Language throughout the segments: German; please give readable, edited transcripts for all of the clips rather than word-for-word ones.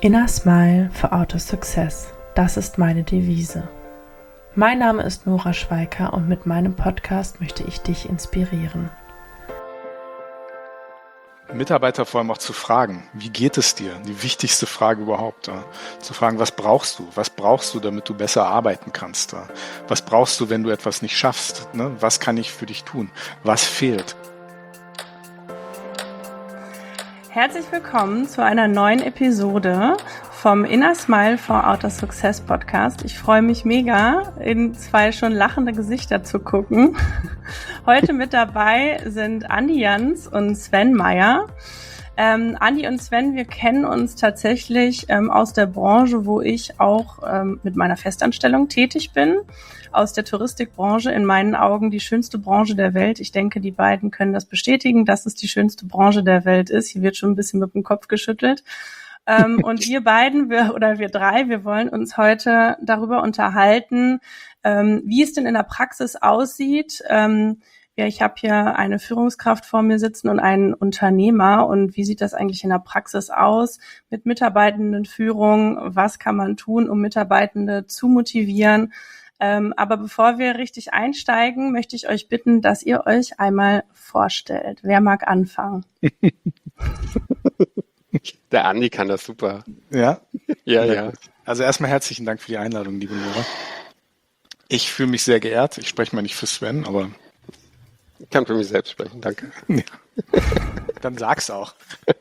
Inner Smile for Outer Success, das ist meine Devise. Mein Name ist Nora Schweiker und mit meinem Podcast möchte ich dich inspirieren. Mitarbeiter vor allem auch zu fragen, wie geht es dir? Die wichtigste Frage überhaupt. Zu fragen, was brauchst du? Was brauchst du, damit du besser arbeiten kannst? Was brauchst du, wenn du etwas nicht schaffst? Was kann ich für dich tun? Was fehlt? Herzlich willkommen zu einer neuen Episode vom Inner Smile for Outer Success Podcast. Ich freue mich mega, in zwei schon lachende Gesichter zu gucken. Heute mit dabei sind Andi Jans und Sven Meyer. Andi und Sven, wir kennen uns tatsächlich aus der Branche, wo ich auch mit meiner Festanstellung tätig bin. Aus der Touristikbranche, in meinen Augen die schönste Branche der Welt. Ich denke, die beiden können das bestätigen, dass es die schönste Branche der Welt ist. Hier wird schon ein bisschen mit dem Kopf geschüttelt. Und wir beiden, wir drei, wir wollen uns heute darüber unterhalten, wie es denn in der Praxis aussieht. Ich habe hier eine Führungskraft vor mir sitzen und einen Unternehmer. Und wie sieht das eigentlich in der Praxis aus mit Mitarbeitendenführung? Was kann man tun, um Mitarbeitende zu motivieren? Aber bevor wir richtig einsteigen, möchte ich euch bitten, dass ihr euch einmal vorstellt. Wer mag anfangen? Der Andi kann das super. Ja? Ja. Also erstmal herzlichen Dank für die Einladung, liebe Nora. Ich fühle mich sehr geehrt. Ich spreche mal nicht für Sven, aber... Ich kann für mich selbst sprechen, danke. Ja. Dann sag's auch.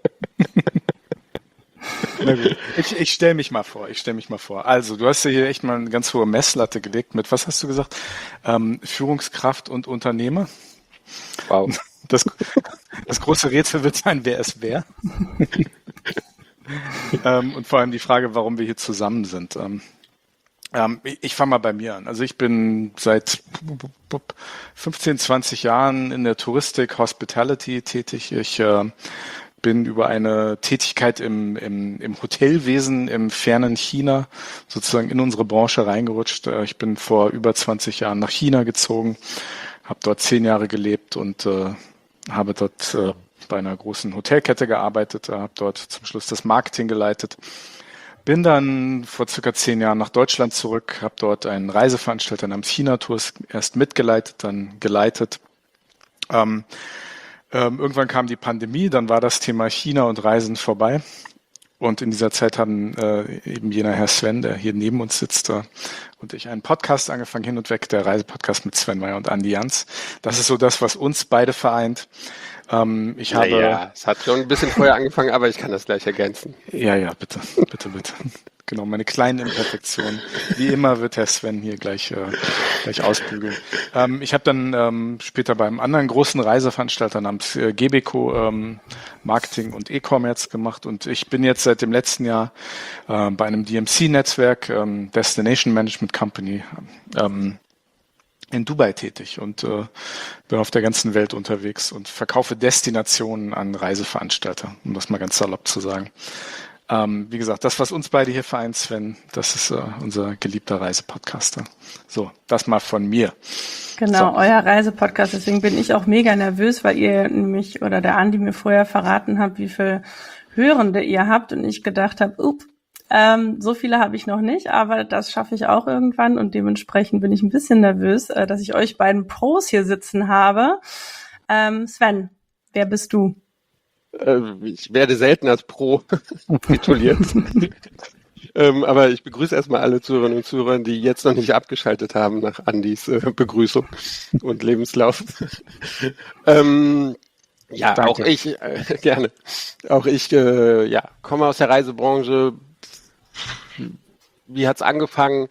Na gut. Ich stelle mich mal vor. Also, du hast ja hier echt mal eine ganz hohe Messlatte gelegt mit, was hast du gesagt? Führungskraft und Unternehmer. Wow. Das große Rätsel wird sein, wer ist wer. Und vor allem die Frage, warum wir hier zusammen sind. Ich fange mal bei mir an. Also ich bin seit 15, 20 Jahren in der Touristik, Hospitality tätig. Ich bin über eine Tätigkeit im Hotelwesen im fernen China sozusagen in unsere Branche reingerutscht. Ich bin vor über 20 Jahren nach China gezogen, habe dort 10 Jahre gelebt und habe dort bei einer großen Hotelkette gearbeitet, habe dort zum Schluss das Marketing geleitet. Bin dann vor circa 10 Jahren nach Deutschland zurück, habe dort einen Reiseveranstalter namens China Tours erst mitgeleitet, dann geleitet. Irgendwann kam die Pandemie, dann war das Thema China und Reisen vorbei. Und in dieser Zeit haben eben jener Herr Sven, der hier neben uns sitzt, und ich einen Podcast angefangen, hin und weg, der Reisepodcast mit Sven Meyer und Andi Jans. Das ist so das, was uns beide vereint. Es hat schon ein bisschen vorher angefangen, aber ich kann das gleich ergänzen. Ja, bitte. Genau, meine kleinen Imperfektionen. Wie immer wird Herr Sven hier gleich ausbügeln. Ich habe dann später beim anderen großen Reiseveranstalter namens Gebeco Marketing und E-Commerce gemacht und ich bin jetzt seit dem letzten Jahr bei einem DMC-Netzwerk, Destination Management Company, in Dubai tätig und bin auf der ganzen Welt unterwegs und verkaufe Destinationen an Reiseveranstalter, um das mal ganz salopp zu sagen. Wie gesagt, das, was uns beide hier vereint, Sven, das ist unser geliebter Reisepodcaster. So, das mal von mir. Genau, euer Reisepodcast. Deswegen bin ich auch mega nervös, weil ihr nämlich oder der Andi mir vorher verraten habt, wie viel Hörende ihr habt und ich gedacht habe, so viele habe ich noch nicht, aber das schaffe ich auch irgendwann und dementsprechend bin ich ein bisschen nervös, dass ich euch beiden Pros hier sitzen habe. Sven, wer bist du? Ich werde selten als Pro tituliert. Aber ich begrüße erstmal alle Zuhörerinnen und Zuhörer, die jetzt noch nicht abgeschaltet haben nach Andis Begrüßung und Lebenslauf. Danke. Auch ich, gerne. Auch ich, komme aus der Reisebranche. Wie hat's angefangen?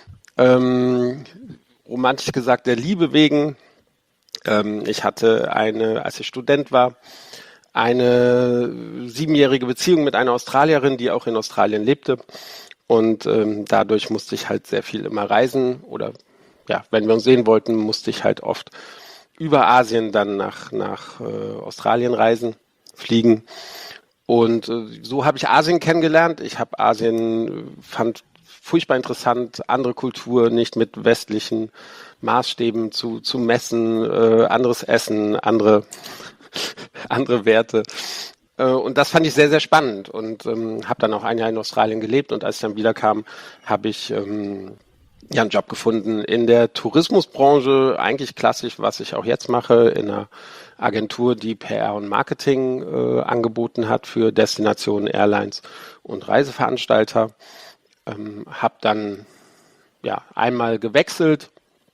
Romantisch gesagt, der Liebe wegen. Ich hatte als ich Student war, eine 7-jährige Beziehung mit einer Australierin, die auch in Australien lebte. Und dadurch musste ich halt sehr viel immer reisen. Oder wenn wir uns sehen wollten, musste ich halt oft über Asien dann nach Australien fliegen. Und so habe ich Asien kennengelernt. Ich habe fand furchtbar interessant, andere Kultur, nicht mit westlichen Maßstäben zu messen, anderes Essen, andere Werte. Und das fand ich sehr, sehr spannend und habe dann auch ein Jahr in Australien gelebt. Und als ich dann wiederkam, habe ich einen Job gefunden in der Tourismusbranche, eigentlich klassisch, was ich auch jetzt mache, in einer Agentur, die PR und Marketing angeboten hat für Destinationen, Airlines und Reiseveranstalter. Habe dann einmal gewechselt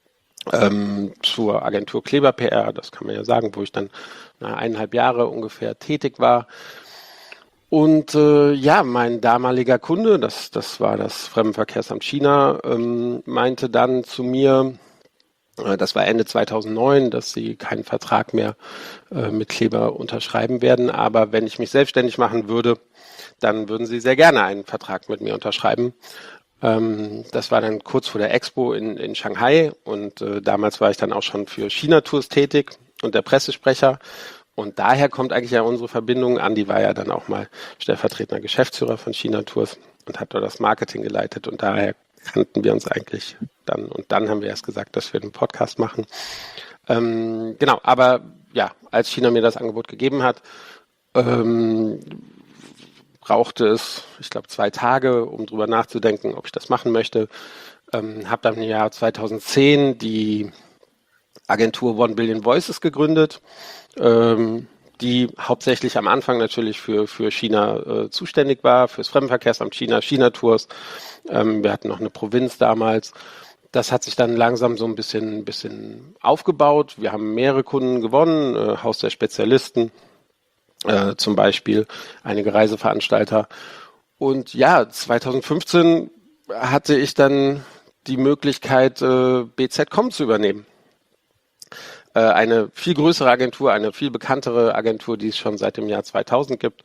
zur Agentur Kleber PR, das kann man ja sagen, wo ich dann 1,5 Jahre ungefähr tätig war. Und mein damaliger Kunde, das war das Fremdenverkehrsamt China, meinte dann zu mir, das war Ende 2009, dass sie keinen Vertrag mehr mit Kleber unterschreiben werden. Aber wenn ich mich selbstständig machen würde, dann würden sie sehr gerne einen Vertrag mit mir unterschreiben. Das war dann kurz vor der Expo in Shanghai und damals war ich dann auch schon für China-Tours tätig und der Pressesprecher. Und daher kommt eigentlich ja unsere Verbindung. Andi war ja dann auch mal stellvertretender Geschäftsführer von China-Tours und hat dort das Marketing geleitet und daher kannten wir uns eigentlich dann. Und dann haben wir erst gesagt, dass wir einen Podcast machen. Aber ja, als China mir das Angebot gegeben hat, brauchte es, ich glaube, 2 Tage, um drüber nachzudenken, ob ich das machen möchte. Habe dann im Jahr 2010 die Agentur 1 Billion Voices gegründet, die hauptsächlich am Anfang natürlich für China zuständig war, fürs Fremdenverkehrsamt China, China-Tours. Wir hatten noch eine Provinz damals. Das hat sich dann langsam so ein bisschen aufgebaut. Wir haben mehrere Kunden gewonnen, Haus der Spezialisten, zum Beispiel einige Reiseveranstalter. Und ja, 2015 hatte ich dann die Möglichkeit, BZ.com zu übernehmen. Eine viel größere Agentur, eine viel bekanntere Agentur, die es schon seit dem Jahr 2000 gibt.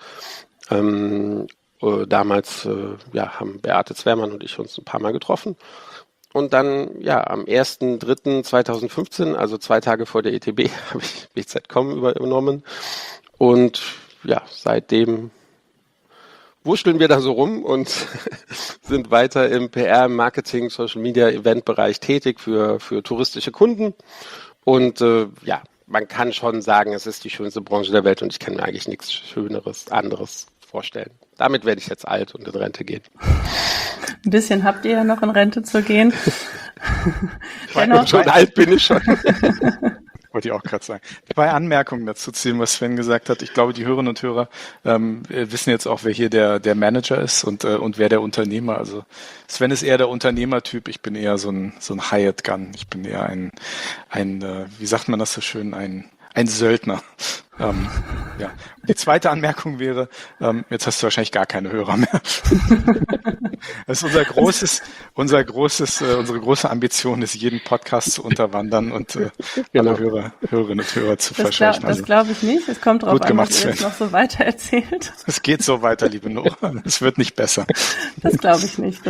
Damals haben Beate Zwermann und ich uns ein paar Mal getroffen. Und dann, am 1.3.2015, also 2 Tage vor der ETB, habe ich BZ.com übernommen. Und ja, seitdem wurschteln wir da so rum und sind weiter im PR, Marketing, Social Media, Eventbereich tätig für touristische Kunden. Und man kann schon sagen, es ist die schönste Branche der Welt und ich kann mir eigentlich nichts Schöneres, anderes vorstellen. Damit werde ich jetzt alt und in Rente gehen. Ein bisschen habt ihr ja noch in Rente zu gehen. Schon alt bin ich schon. Wollte ich auch gerade sagen. 2 Anmerkungen dazu ziehen, was Sven gesagt hat. Ich glaube, die Hörerinnen und Hörer wissen jetzt auch, wer hier der Manager ist und wer der Unternehmer. Also Sven ist eher der Unternehmertyp. Ich bin eher so ein Hired Gun. Ich bin eher ein wie sagt man das so schön, ein Söldner. Die zweite Anmerkung wäre, jetzt hast du wahrscheinlich gar keine Hörer mehr. Das ist unsere große Ambition ist, jeden Podcast zu unterwandern und alle Hörerinnen und Hörer zu verscheuchen. Das glaube ich nicht. Es kommt drauf an, was ihr jetzt noch so weiter erzählt. Es geht so weiter, liebe Nora. Es wird nicht besser. Das glaube ich nicht.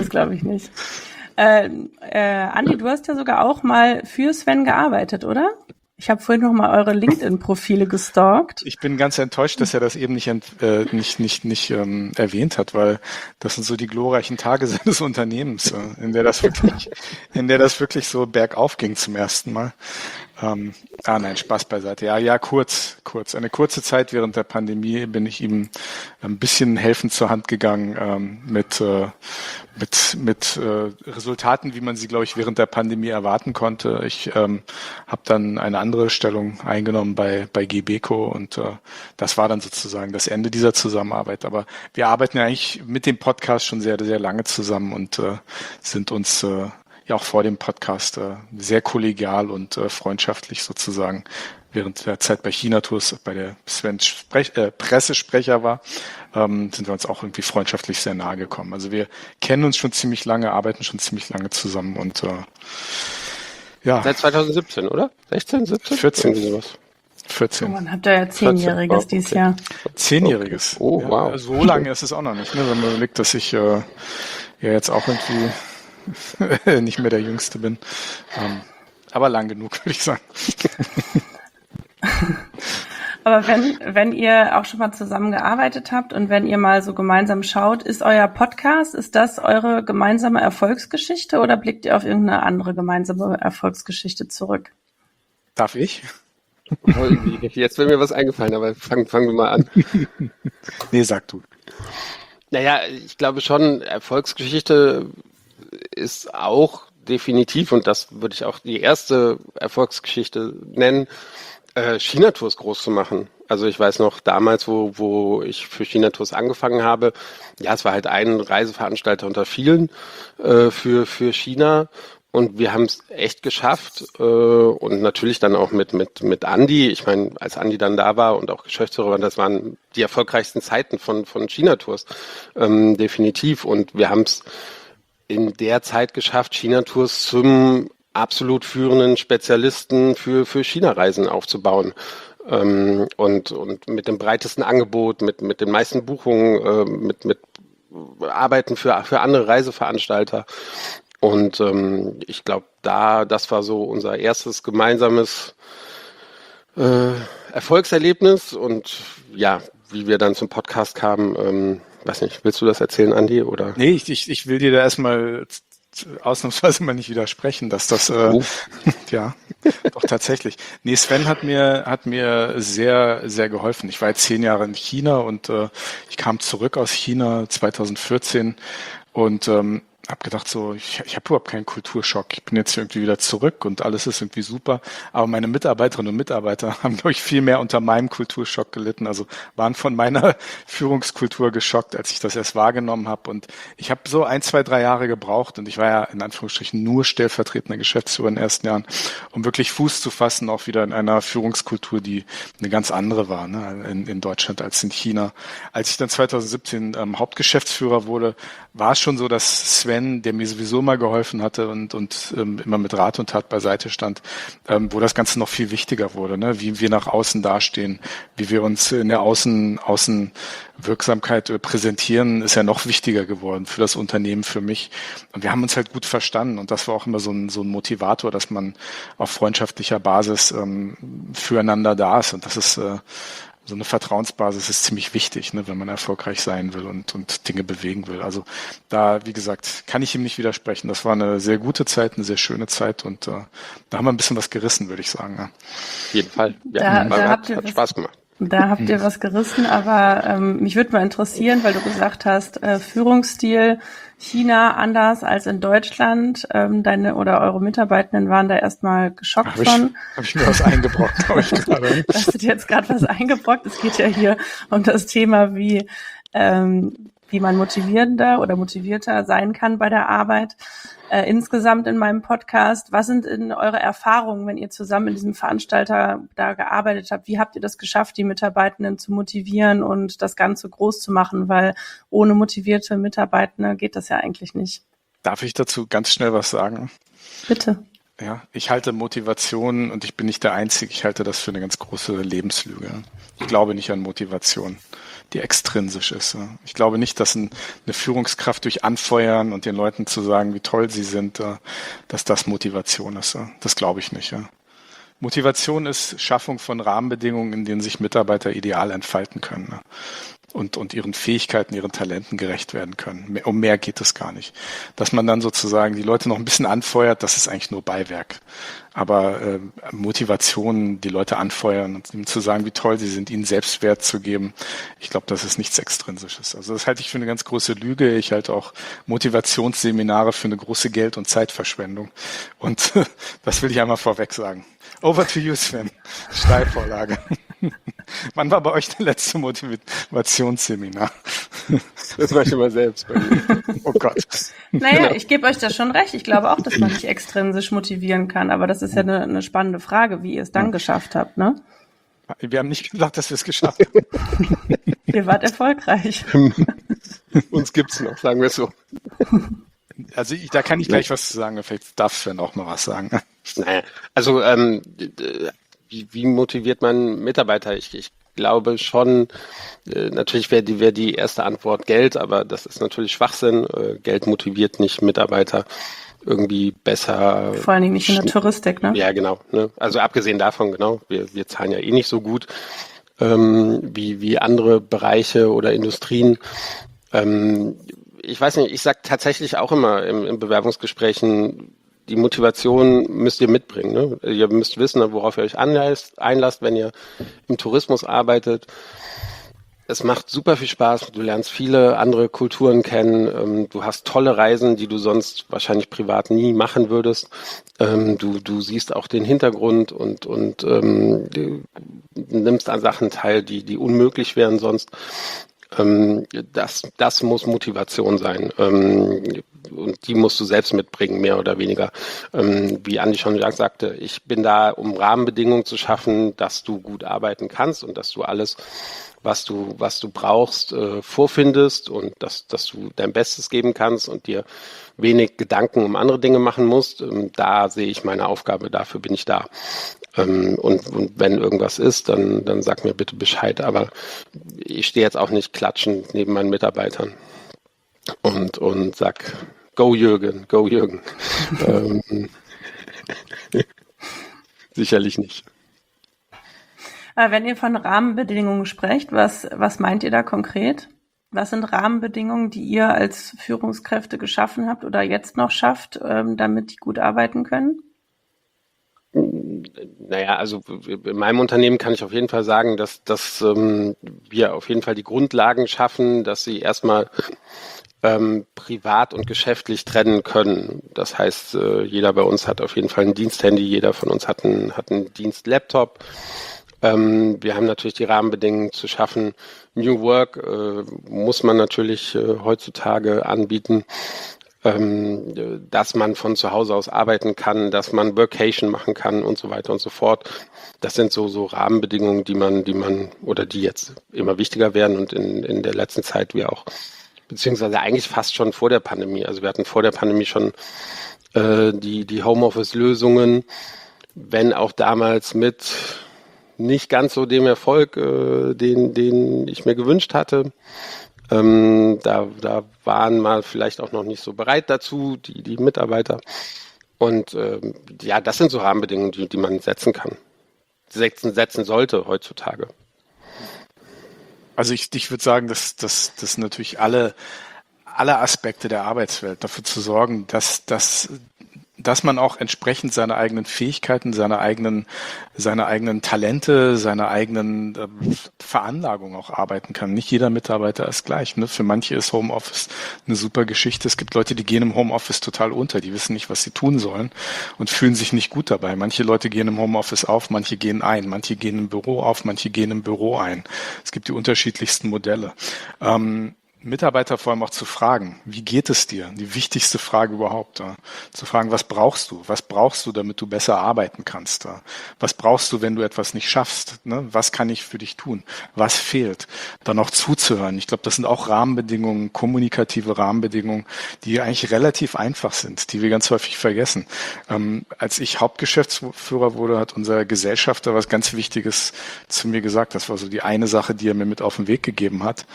Andi, du hast ja sogar auch mal für Sven gearbeitet, oder? Ich habe vorhin noch mal eure LinkedIn-Profile gestalkt. Ich bin ganz enttäuscht, dass er das eben nicht erwähnt hat, weil das sind so die glorreichen Tage seines Unternehmens, in der das wirklich so bergauf ging zum ersten Mal. Nein, Spaß beiseite. Ja, kurz. Eine kurze Zeit während der Pandemie bin ich ihm ein bisschen helfend zur Hand gegangen mit Resultaten, wie man sie, glaube ich, während der Pandemie erwarten konnte. Ich habe dann eine andere Stellung eingenommen bei GBECO und das war dann sozusagen das Ende dieser Zusammenarbeit. Aber wir arbeiten ja eigentlich mit dem Podcast schon sehr, sehr lange zusammen und sind uns ja auch vor dem Podcast sehr kollegial und freundschaftlich sozusagen während der Zeit bei China-Tours, bei der Sven Pressesprecher war, sind wir uns auch irgendwie freundschaftlich sehr nahe gekommen. Also wir kennen uns schon ziemlich lange, arbeiten schon ziemlich lange zusammen und Seit 2017, oder? 16, 17? 14. 14. Oh, man habt ihr ja 10-Jähriges dieses Jahr. 10-Jähriges. Okay. Oh, wow. Ja, so lange ist es auch noch nicht, ne? Wenn man überlegt, dass ich jetzt auch irgendwie nicht mehr der Jüngste bin. Aber lang genug, würde ich sagen. Aber wenn ihr auch schon mal zusammengearbeitet habt und wenn ihr mal so gemeinsam schaut, ist euer Podcast, ist das eure gemeinsame Erfolgsgeschichte oder blickt ihr auf irgendeine andere gemeinsame Erfolgsgeschichte zurück? Darf ich? Jetzt wäre mir was eingefallen, aber fangen wir mal an. Nee, sag du. Naja, ich glaube schon, Erfolgsgeschichte ist auch definitiv, und das würde ich auch die erste Erfolgsgeschichte nennen, China-Tours groß zu machen. Also ich weiß noch damals, wo ich für China-Tours angefangen habe, ja, es war halt ein Reiseveranstalter unter vielen für China. Und wir haben es echt geschafft und natürlich dann auch mit Andi. Ich meine, als Andi dann da war und auch Geschäftsführer war, das waren die erfolgreichsten Zeiten von China-Tours, definitiv. Und wir haben es in der Zeit geschafft, China-Tours zum absolut führenden Spezialisten für China-Reisen aufzubauen. Und mit dem breitesten Angebot, mit den meisten Buchungen, mit Arbeiten für andere Reiseveranstalter. Und ich glaube, das war so unser erstes gemeinsames Erfolgserlebnis. Und ja, wie wir dann zum Podcast kamen, weiß nicht, willst du das erzählen, Andi? Oder? Nee, ich will dir da erstmal ausnahmsweise mal nicht widersprechen, dass das ja, doch tatsächlich. Nee, Sven hat mir sehr, sehr geholfen. Ich war jetzt 10 Jahre in China und ich kam zurück aus China 2014 und habe gedacht so, ich habe überhaupt keinen Kulturschock. Ich bin jetzt irgendwie wieder zurück und alles ist irgendwie super. Aber meine Mitarbeiterinnen und Mitarbeiter haben, glaube ich, viel mehr unter meinem Kulturschock gelitten. Also waren von meiner Führungskultur geschockt, als ich das erst wahrgenommen habe. Und ich habe so 1, 2, 3 Jahre gebraucht und ich war ja in Anführungsstrichen nur stellvertretender Geschäftsführer in den ersten Jahren, um wirklich Fuß zu fassen, auch wieder in einer Führungskultur, die eine ganz andere war, ne, in Deutschland als in China. Als ich dann 2017 Hauptgeschäftsführer wurde, war es schon so, dass Sven, der mir sowieso mal geholfen hatte und immer mit Rat und Tat beiseite stand, wo das Ganze noch viel wichtiger wurde, ne? Wie wir nach außen dastehen, wie wir uns in der Außenwirksamkeit präsentieren, ist ja noch wichtiger geworden für das Unternehmen, für mich. Und wir haben uns halt gut verstanden und das war auch immer so ein Motivator, dass man auf freundschaftlicher Basis füreinander da ist und das ist so eine Vertrauensbasis ist ziemlich wichtig, ne, wenn man erfolgreich sein will und Dinge bewegen will. Also da, wie gesagt, kann ich ihm nicht widersprechen. Das war eine sehr gute Zeit, eine sehr schöne Zeit und da haben wir ein bisschen was gerissen, würde ich sagen. Ja. Auf jeden Fall. Ja, hat Spaß gemacht. Da habt ihr was gerissen, aber mich würde mal interessieren, weil du gesagt hast, Führungsstil China anders als in Deutschland. Deine oder eure Mitarbeitenden waren da erstmal geschockt von. Habe ich mir was eingebrockt, glaube ich gerade. Hast du dir jetzt gerade was eingebrockt? Es geht ja hier um das Thema, wie man motivierter sein kann bei der Arbeit. Insgesamt in meinem Podcast, was sind eure Erfahrungen, wenn ihr zusammen in diesem Veranstalter da gearbeitet habt? Wie habt ihr das geschafft, die Mitarbeitenden zu motivieren und das Ganze groß zu machen? Weil ohne motivierte Mitarbeitende geht das ja eigentlich nicht. Darf ich dazu ganz schnell was sagen? Bitte. Ja, ich halte Motivation, und ich bin nicht der Einzige, ich halte das für eine ganz große Lebenslüge. Ich glaube nicht an Motivation, die extrinsisch ist. Ich glaube nicht, dass eine Führungskraft durch Anfeuern und den Leuten zu sagen, wie toll sie sind, dass das Motivation ist. Das glaube ich nicht. Motivation ist Schaffung von Rahmenbedingungen, in denen sich Mitarbeiter ideal entfalten können. Und ihren Fähigkeiten, ihren Talenten gerecht werden können. Um mehr geht es gar nicht. Dass man dann sozusagen die Leute noch ein bisschen anfeuert, das ist eigentlich nur Beiwerk. Aber Motivation, die Leute anfeuern und ihnen zu sagen, wie toll sie sind, ihnen Selbstwert zu geben, ich glaube, das ist nichts Extrinsisches. Also das halte ich für eine ganz große Lüge. Ich halte auch Motivationsseminare für eine große Geld- und Zeitverschwendung. Und das will ich einmal vorweg sagen. Over to you, Sven. Steilvorlage. Wann war bei euch der letzte Motivationsseminar? Das mache ich immer selbst bei mir. Oh Gott. Naja, genau. Ich gebe euch da schon recht. Ich glaube auch, dass man nicht extrinsisch motivieren kann. Aber das ist ja eine spannende Frage, wie ihr es dann geschafft habt, ne? Wir haben nicht gesagt, dass wir es geschafft haben. Ihr wart erfolgreich. Uns gibt's noch, sagen wir es so. Also da kann ich gleich was zu sagen. Vielleicht darf Sven auch mal was sagen. Naja, also wie motiviert man Mitarbeiter? Ich glaube schon, natürlich wäre die erste Antwort Geld, aber das ist natürlich Schwachsinn. Geld motiviert nicht Mitarbeiter irgendwie besser. Vor allen Dingen nicht in der Touristik, ne? Ja, genau. Ne? Also abgesehen davon, genau, wir zahlen ja eh nicht so gut wie andere Bereiche oder Industrien. Ich weiß nicht, ich sage tatsächlich auch immer in Bewerbungsgesprächen, die Motivation müsst ihr mitbringen. Ne? Ihr müsst wissen, worauf ihr euch einlasst, wenn ihr im Tourismus arbeitet. Es macht super viel Spaß. Du lernst viele andere Kulturen kennen. Du hast tolle Reisen, die du sonst wahrscheinlich privat nie machen würdest. Du siehst auch den Hintergrund und du nimmst an Sachen teil, die unmöglich wären sonst. Das muss Motivation sein. Und die musst du selbst mitbringen, mehr oder weniger. Wie Andi schon sagte, ich bin da, um Rahmenbedingungen zu schaffen, dass du gut arbeiten kannst und dass du alles, was du brauchst, vorfindest und dass du dein Bestes geben kannst und dir wenig Gedanken um andere Dinge machen musst. Da sehe ich meine Aufgabe, dafür bin ich da. Und wenn irgendwas ist, dann sag mir bitte Bescheid. Aber ich stehe jetzt auch nicht klatschend neben meinen Mitarbeitern und sag, go Jürgen, go Jürgen. Sicherlich nicht. Wenn ihr von Rahmenbedingungen sprecht, was meint ihr da konkret? Was sind Rahmenbedingungen, die ihr als Führungskräfte geschaffen habt oder jetzt noch schafft, damit die gut arbeiten können? Naja, also in meinem Unternehmen kann ich auf jeden Fall sagen, dass wir auf jeden Fall die Grundlagen schaffen, dass sie erstmal privat und geschäftlich trennen können. Das heißt, jeder bei uns hat auf jeden Fall ein Diensthandy, jeder von uns hat einen Dienstlaptop. Wir haben natürlich die Rahmenbedingungen zu schaffen. New Work muss man natürlich heutzutage anbieten, dass man von zu Hause aus arbeiten kann, dass man Workation machen kann und so weiter und so fort. Das sind so Rahmenbedingungen, die man oder die jetzt immer wichtiger werden und in der letzten Zeit wir auch, beziehungsweise eigentlich fast schon vor der Pandemie. Also wir hatten vor der Pandemie schon die Homeoffice-Lösungen, wenn auch damals mit nicht ganz so dem Erfolg, den ich mir gewünscht hatte. Da waren mal vielleicht auch noch nicht so bereit dazu, die Mitarbeiter. Und das sind so Rahmenbedingungen, die man setzen kann, setzen sollte heutzutage. Also ich würde sagen, dass natürlich alle Aspekte der Arbeitswelt dafür zu sorgen, dass man auch entsprechend seine eigenen Fähigkeiten, seine eigenen Talente, seine eigenen Veranlagungen auch arbeiten kann. Nicht jeder Mitarbeiter ist gleich. Ne? Für manche ist Homeoffice eine super Geschichte. Es gibt Leute, die gehen im Homeoffice total unter. Die wissen nicht, was sie tun sollen und fühlen sich nicht gut dabei. Manche Leute gehen im Homeoffice auf, manche gehen ein. Manche gehen im Büro auf, manche gehen im Büro ein. Es gibt die unterschiedlichsten Modelle. Mitarbeiter vor allem auch zu fragen, wie geht es dir? Die wichtigste Frage überhaupt. Zu fragen, was brauchst du? Was brauchst du, damit du besser arbeiten kannst? Was brauchst du, wenn du etwas nicht schaffst? Ne? Was kann ich für dich tun? Was fehlt? Dann auch zuzuhören. Ich glaube, das sind auch Rahmenbedingungen, kommunikative Rahmenbedingungen, die eigentlich relativ einfach sind, die wir ganz häufig vergessen. Als ich Hauptgeschäftsführer wurde, hat unser Gesellschafter was ganz Wichtiges zu mir gesagt. Das war so die eine Sache, die er mir mit auf den Weg gegeben hat.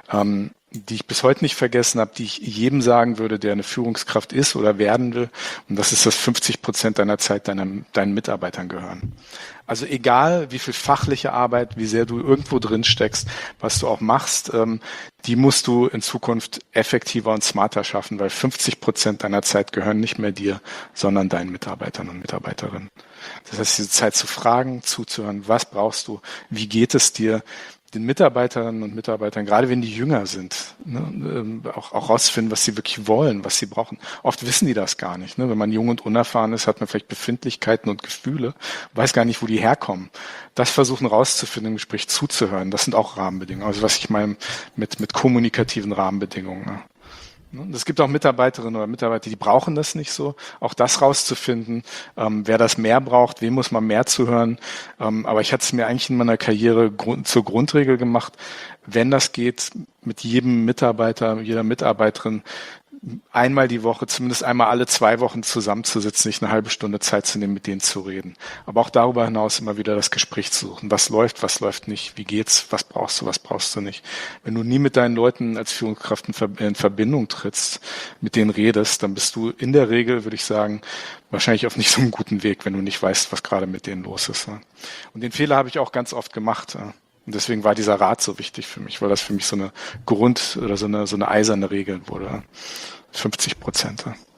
Die ich bis heute nicht vergessen habe, die ich jedem sagen würde, der eine Führungskraft ist oder werden will. Und das ist, dass 50% deiner Zeit deinen Mitarbeitern gehören. Also egal, wie viel fachliche Arbeit, wie sehr du irgendwo drin steckst, was du auch machst, die musst du in Zukunft effektiver und smarter schaffen, weil 50% deiner Zeit gehören nicht mehr dir, sondern deinen Mitarbeitern und Mitarbeiterinnen. Das heißt, diese Zeit zu fragen, zuzuhören, was brauchst du, wie geht es dir, den Mitarbeiterinnen und Mitarbeitern, gerade wenn die jünger sind, ne, auch rauszufinden, was sie wirklich wollen, was sie brauchen. Oft wissen die das gar nicht. Ne? Wenn man jung und unerfahren ist, hat man vielleicht Befindlichkeiten und Gefühle, weiß gar nicht, wo die herkommen. Das versuchen rauszufinden, im Gespräch zuzuhören, das sind auch Rahmenbedingungen. Also was ich meine mit kommunikativen Rahmenbedingungen. Ne? Es gibt auch Mitarbeiterinnen oder Mitarbeiter, die brauchen das nicht so. Auch das rauszufinden, wer das mehr braucht, wem muss man mehr zuhören. Aber ich hatte es mir eigentlich in meiner Karriere zur Grundregel gemacht, wenn das geht, mit jedem Mitarbeiter, jeder Mitarbeiterin einmal die Woche, zumindest einmal alle 2 Wochen zusammenzusitzen, sich eine halbe Stunde Zeit zu nehmen, mit denen zu reden. Aber auch darüber hinaus immer wieder das Gespräch zu suchen. Was läuft nicht? Wie geht's? Was brauchst du nicht? Wenn du nie mit deinen Leuten als Führungskraft in Verbindung trittst, mit denen redest, dann bist du in der Regel, würde ich sagen, wahrscheinlich auf nicht so einem guten Weg, wenn du nicht weißt, was gerade mit denen los ist. Und den Fehler habe ich auch ganz oft gemacht. Und deswegen war dieser Rat so wichtig für mich, weil das für mich so eine so eine eiserne Regel wurde. 50%.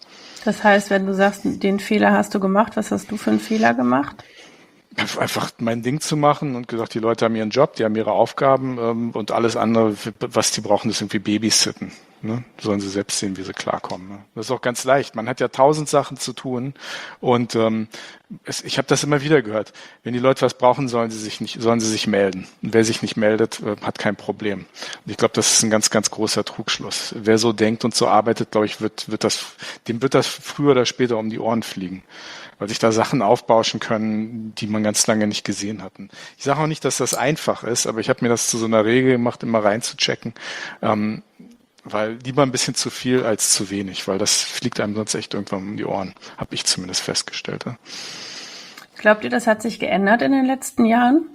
Das heißt, wenn du sagst, den Fehler hast du gemacht, was hast du für einen Fehler gemacht? Einfach mein Ding zu machen und gesagt, die Leute haben ihren Job, die haben ihre Aufgaben und alles andere, was die brauchen, ist irgendwie Babysitten. Ne? Sollen sie selbst sehen, wie sie klarkommen. Ne? Das ist auch ganz leicht. Man hat ja 1000 Sachen zu tun und ich habe das immer wieder gehört. Wenn die Leute was brauchen, sollen sie sich melden. Und wer sich nicht meldet, hat kein Problem. Und ich glaube, das ist ein ganz, ganz großer Trugschluss. Wer so denkt und so arbeitet, glaube ich, dem wird das früher oder später um die Ohren fliegen. Weil sich da Sachen aufbauschen können, die man ganz lange nicht gesehen hatten. Ich sage auch nicht, dass das einfach ist, aber ich habe mir das zu so einer Regel gemacht, immer reinzuchecken, weil lieber ein bisschen zu viel als zu wenig, weil das fliegt einem sonst echt irgendwann um die Ohren, habe ich zumindest festgestellt. Ja. Glaubt ihr, das hat sich geändert in den letzten Jahren?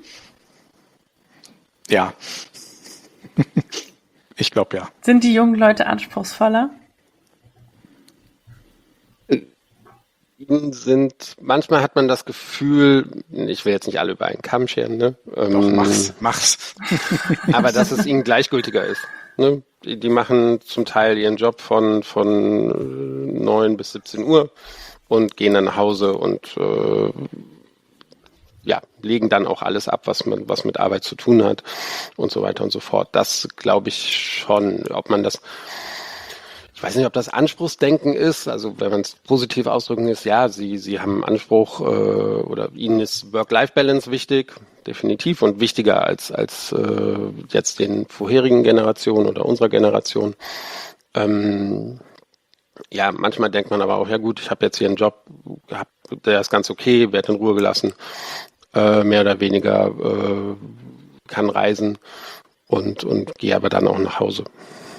Ja. Ich glaube ja. Sind die jungen Leute anspruchsvoller? Manchmal hat man das Gefühl, ich will jetzt nicht alle über einen Kamm scheren, ne? Doch, mach's. Aber dass es ihnen gleichgültiger ist. Ne? Die machen zum Teil ihren Job von 9 bis 17 Uhr und gehen dann nach Hause und legen dann auch alles ab, was mit Arbeit zu tun hat und so weiter und so fort. Das glaube ich schon, ich weiß nicht, ob das Anspruchsdenken ist, also wenn man es positiv ausdrücken ist, ja, sie haben Anspruch oder ihnen ist Work-Life-Balance wichtig, definitiv und wichtiger als jetzt den vorherigen Generationen oder unserer Generation. Manchmal denkt man aber auch, ja gut, ich habe jetzt hier einen Job gehabt, der ist ganz okay, werde in Ruhe gelassen, mehr oder weniger kann reisen und gehe aber dann auch nach Hause.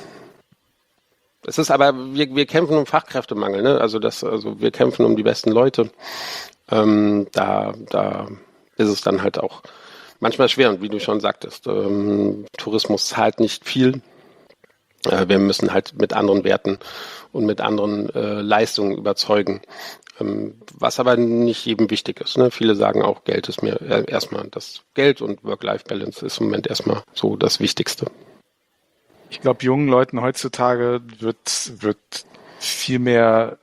Es ist aber, wir kämpfen um Fachkräftemangel, ne? Also wir kämpfen um die besten Leute. Da ist es dann halt auch manchmal schwer. Und wie du schon sagtest, Tourismus zahlt nicht viel. Wir müssen halt mit anderen Werten und mit anderen Leistungen überzeugen. Was aber nicht jedem wichtig ist. Ne? Viele sagen auch, Geld ist mir erstmal das Geld und Work-Life-Balance ist im Moment erstmal so das Wichtigste. Ich glaube, jungen Leuten heutzutage wird viel mehr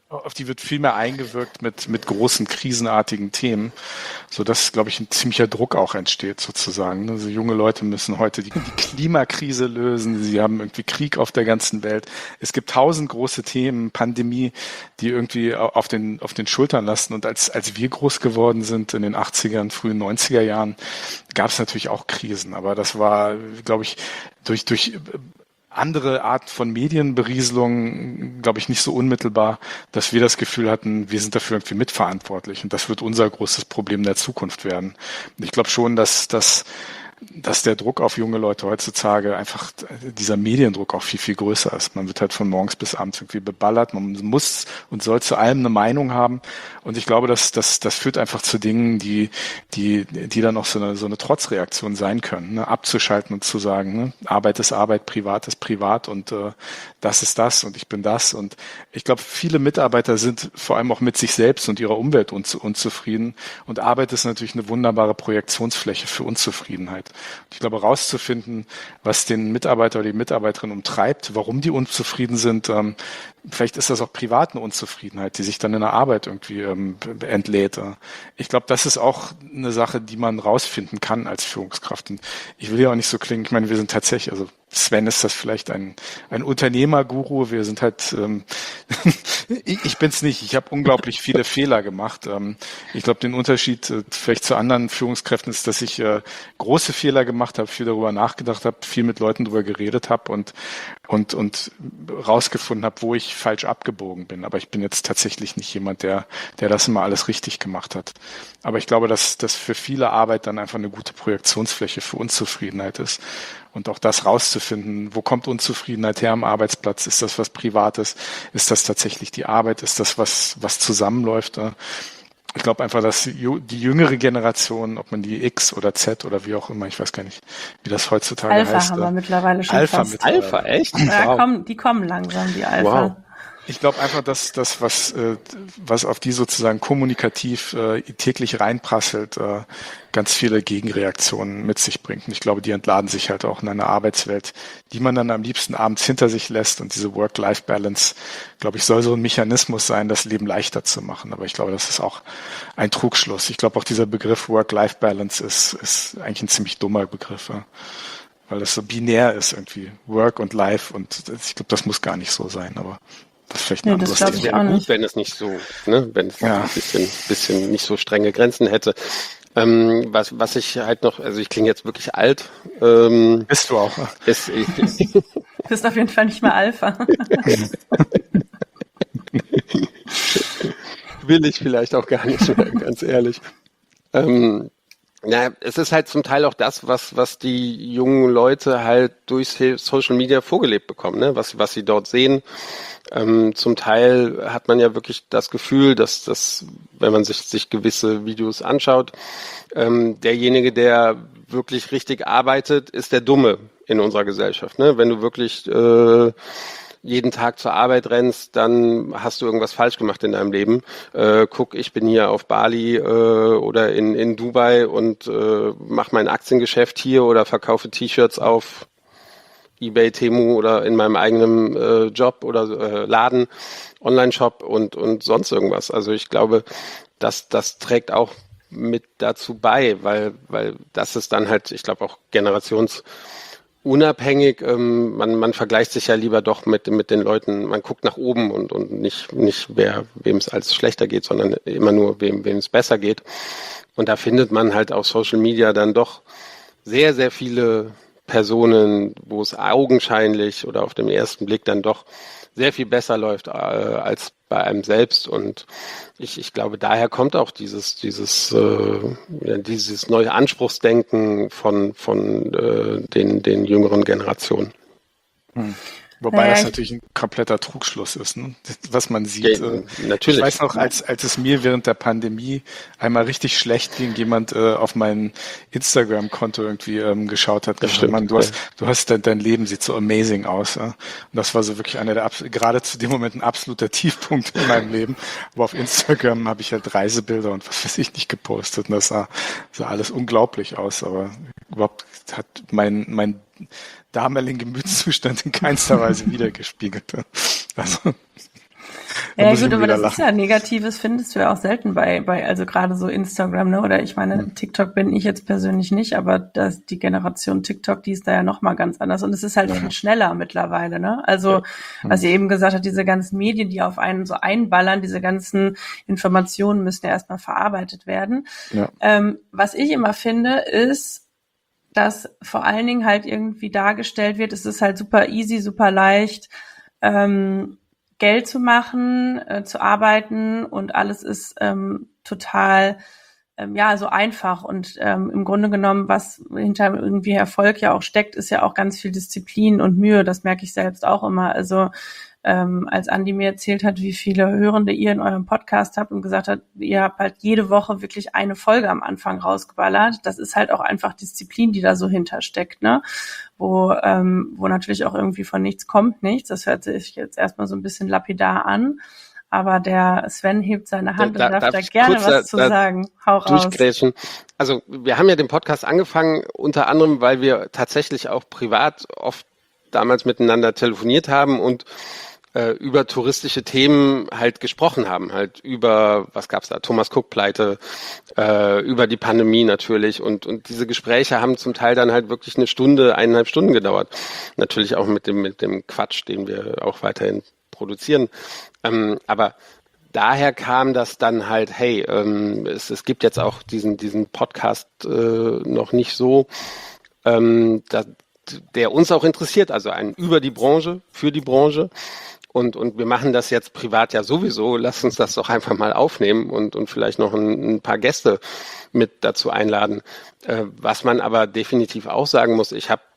eingewirkt mit großen krisenartigen Themen, sodass, glaube ich, ein ziemlicher Druck auch entsteht sozusagen. Also junge Leute müssen heute die Klimakrise lösen, sie haben irgendwie Krieg auf der ganzen Welt. Es gibt 1000 große Themen, Pandemie, die irgendwie auf den Schultern lasten. Und als wir groß geworden sind in den 80ern, frühen 90er Jahren, gab es natürlich auch Krisen. Aber das war, glaube ich, durch andere Art von Medienberieselung, glaube ich, nicht so unmittelbar, dass wir das Gefühl hatten, wir sind dafür irgendwie mitverantwortlich. Und das wird unser großes Problem der Zukunft werden. Und ich glaube schon, dass der Druck auf junge Leute heutzutage einfach, dieser Mediendruck auch viel, viel größer ist. Man wird halt von morgens bis abends irgendwie beballert. Man muss und soll zu allem eine Meinung haben. Und ich glaube, das führt einfach zu Dingen, die dann auch so eine Trotzreaktion sein können, ne? Abzuschalten und zu sagen, ne? Arbeit ist Arbeit, Privat ist Privat und das ist das und ich bin das. Und ich glaube, viele Mitarbeiter sind vor allem auch mit sich selbst und ihrer Umwelt unzufrieden. Und Arbeit ist natürlich eine wunderbare Projektionsfläche für Unzufriedenheit. Ich glaube, rauszufinden, was den Mitarbeiter oder die Mitarbeiterin umtreibt, warum die unzufrieden sind, vielleicht ist das auch private Unzufriedenheit, die sich dann in der Arbeit irgendwie entlädt. Ich glaube, das ist auch eine Sache, die man rausfinden kann als Führungskraft. Und ich will ja auch nicht so klingen, ich meine, wir sind tatsächlich, also Sven ist das vielleicht ein Unternehmerguru, wir sind halt, ich bin's nicht, ich habe unglaublich viele Fehler gemacht. Ich glaube, den Unterschied vielleicht zu anderen Führungskräften ist, dass ich große Fehler gemacht habe, viel darüber nachgedacht habe, viel mit Leuten darüber geredet habe und rausgefunden habe, wo ich falsch abgebogen bin. Aber ich bin jetzt tatsächlich nicht jemand, der das immer alles richtig gemacht hat. Aber ich glaube, dass das für viele Arbeit dann einfach eine gute Projektionsfläche für Unzufriedenheit ist. Und auch das rauszufinden, wo kommt Unzufriedenheit her am Arbeitsplatz? Ist das was Privates? Ist das tatsächlich die Arbeit? Ist das was zusammenläuft? Ich glaube einfach, dass die jüngere Generation, ob man die X oder Z oder wie auch immer, ich weiß gar nicht, wie das heutzutage Alpha heißt. Haben wir mittlerweile schon Alpha, fast. Alpha, echt? Ja, wow. die kommen langsam, die Alpha. Wow. Ich glaube einfach, dass das, was auf die sozusagen kommunikativ täglich reinprasselt, ganz viele Gegenreaktionen mit sich bringt. Und ich glaube, die entladen sich halt auch in einer Arbeitswelt, die man dann am liebsten abends hinter sich lässt. Und diese Work-Life-Balance, glaube ich, soll so ein Mechanismus sein, das Leben leichter zu machen. Aber ich glaube, das ist auch ein Trugschluss. Ich glaube, auch dieser Begriff Work-Life-Balance ist eigentlich ein ziemlich dummer Begriff, ja. Weil das so binär ist irgendwie, Work und Life. Und ich glaube, das muss gar nicht so sein. Aber das ist vielleicht ein anderes Thema. Es wäre gut, wenn es nicht so, ne, wenn es ein bisschen nicht so strenge Grenzen hätte. Was ich halt noch, also ich klinge jetzt wirklich alt. Bist du auch. Du bist auf jeden Fall nicht mehr Alpha. Will ich vielleicht auch gar nicht mehr, ganz ehrlich. Es ist halt zum Teil auch das, was die jungen Leute halt durch Social Media vorgelebt bekommen, ne? Was sie dort sehen. Zum Teil hat man ja wirklich das Gefühl, dass wenn man sich gewisse Videos anschaut, derjenige, der wirklich richtig arbeitet, ist der Dumme in unserer Gesellschaft, ne? Wenn du wirklich jeden Tag zur Arbeit rennst, dann hast du irgendwas falsch gemacht in deinem Leben. Guck, ich bin hier auf Bali oder in Dubai und mache mein Aktiengeschäft hier oder verkaufe T-Shirts auf eBay, Temu oder in meinem eigenen Job oder Laden, Online-Shop und sonst irgendwas. Also ich glaube, das trägt auch mit dazu bei, weil das ist dann halt, ich glaube, auch generationsunabhängig. Man vergleicht sich ja lieber doch mit den Leuten, man guckt nach oben und nicht wem es als schlechter geht, sondern immer nur wem es besser geht. Und da findet man halt auf Social Media dann doch sehr, sehr viele Personen, wo es augenscheinlich oder auf den ersten Blick dann doch sehr viel besser läuft als bei einem selbst. Und ich glaube, daher kommt auch dieses neue Anspruchsdenken von den jüngeren Generationen. Wobei das natürlich ein kompletter Trugschluss ist, ne? Was man sieht. Ja, natürlich. Ich weiß noch, als es mir während der Pandemie einmal richtig schlecht ging, jemand auf mein Instagram-Konto irgendwie geschaut hat. Stimmt, Mann, du hast dein Leben sieht so amazing aus. Ja? Und das war so wirklich gerade zu dem Moment ein absoluter Tiefpunkt in meinem Leben. Aber auf Instagram habe ich halt Reisebilder und was weiß ich nicht gepostet. Und das sah alles unglaublich aus. Aber überhaupt hat mein damaligen Gemütszustand in keinster Weise wiedergespiegelt. Also, ja gut, aber das ist ja Negatives, findest du ja auch selten bei also gerade so Instagram, ne? Oder ich meine, TikTok bin ich jetzt persönlich nicht, aber die Generation TikTok, die ist da ja nochmal ganz anders. Und es ist halt viel schneller mittlerweile, ne? Also, was ihr eben gesagt habt, diese ganzen Medien, die auf einen so einballern, diese ganzen Informationen müssen ja erstmal verarbeitet werden. Ja. Was ich immer finde, ist, dass vor allen Dingen halt irgendwie dargestellt wird, es ist halt super easy, super leicht, Geld zu machen, zu arbeiten und alles ist total so einfach und im Grunde genommen, was hinter irgendwie Erfolg ja auch steckt, ist ja auch ganz viel Disziplin und Mühe, das merke ich selbst auch immer. Also als Andi mir erzählt hat, wie viele Hörende ihr in eurem Podcast habt und gesagt hat, ihr habt halt jede Woche wirklich eine Folge am Anfang rausgeballert. Das ist halt auch einfach Disziplin, die da so hintersteckt, ne? Wo natürlich auch irgendwie von nichts kommt nichts. Das hört sich jetzt erstmal so ein bisschen lapidar an. Aber der Sven hebt seine Hand und darf da gerne was zu sagen. Hau raus. Also wir haben ja den Podcast angefangen, unter anderem, weil wir tatsächlich auch privat oft damals miteinander telefoniert haben und über touristische Themen halt gesprochen haben, halt über, was gab's da, Thomas Cook-Pleite, über die Pandemie natürlich und diese Gespräche haben zum Teil dann halt wirklich 1,5 Stunden gedauert. Natürlich auch mit dem Quatsch, den wir auch weiterhin produzieren. Aber daher kam das dann halt, hey, es gibt jetzt auch diesen Podcast noch nicht so, der uns auch interessiert, also ein über die Branche, für die Branche. Und wir machen das jetzt privat ja sowieso. Lasst uns das doch einfach mal aufnehmen und vielleicht noch ein paar Gäste mit dazu einladen. Was man aber definitiv auch sagen muss, ich habe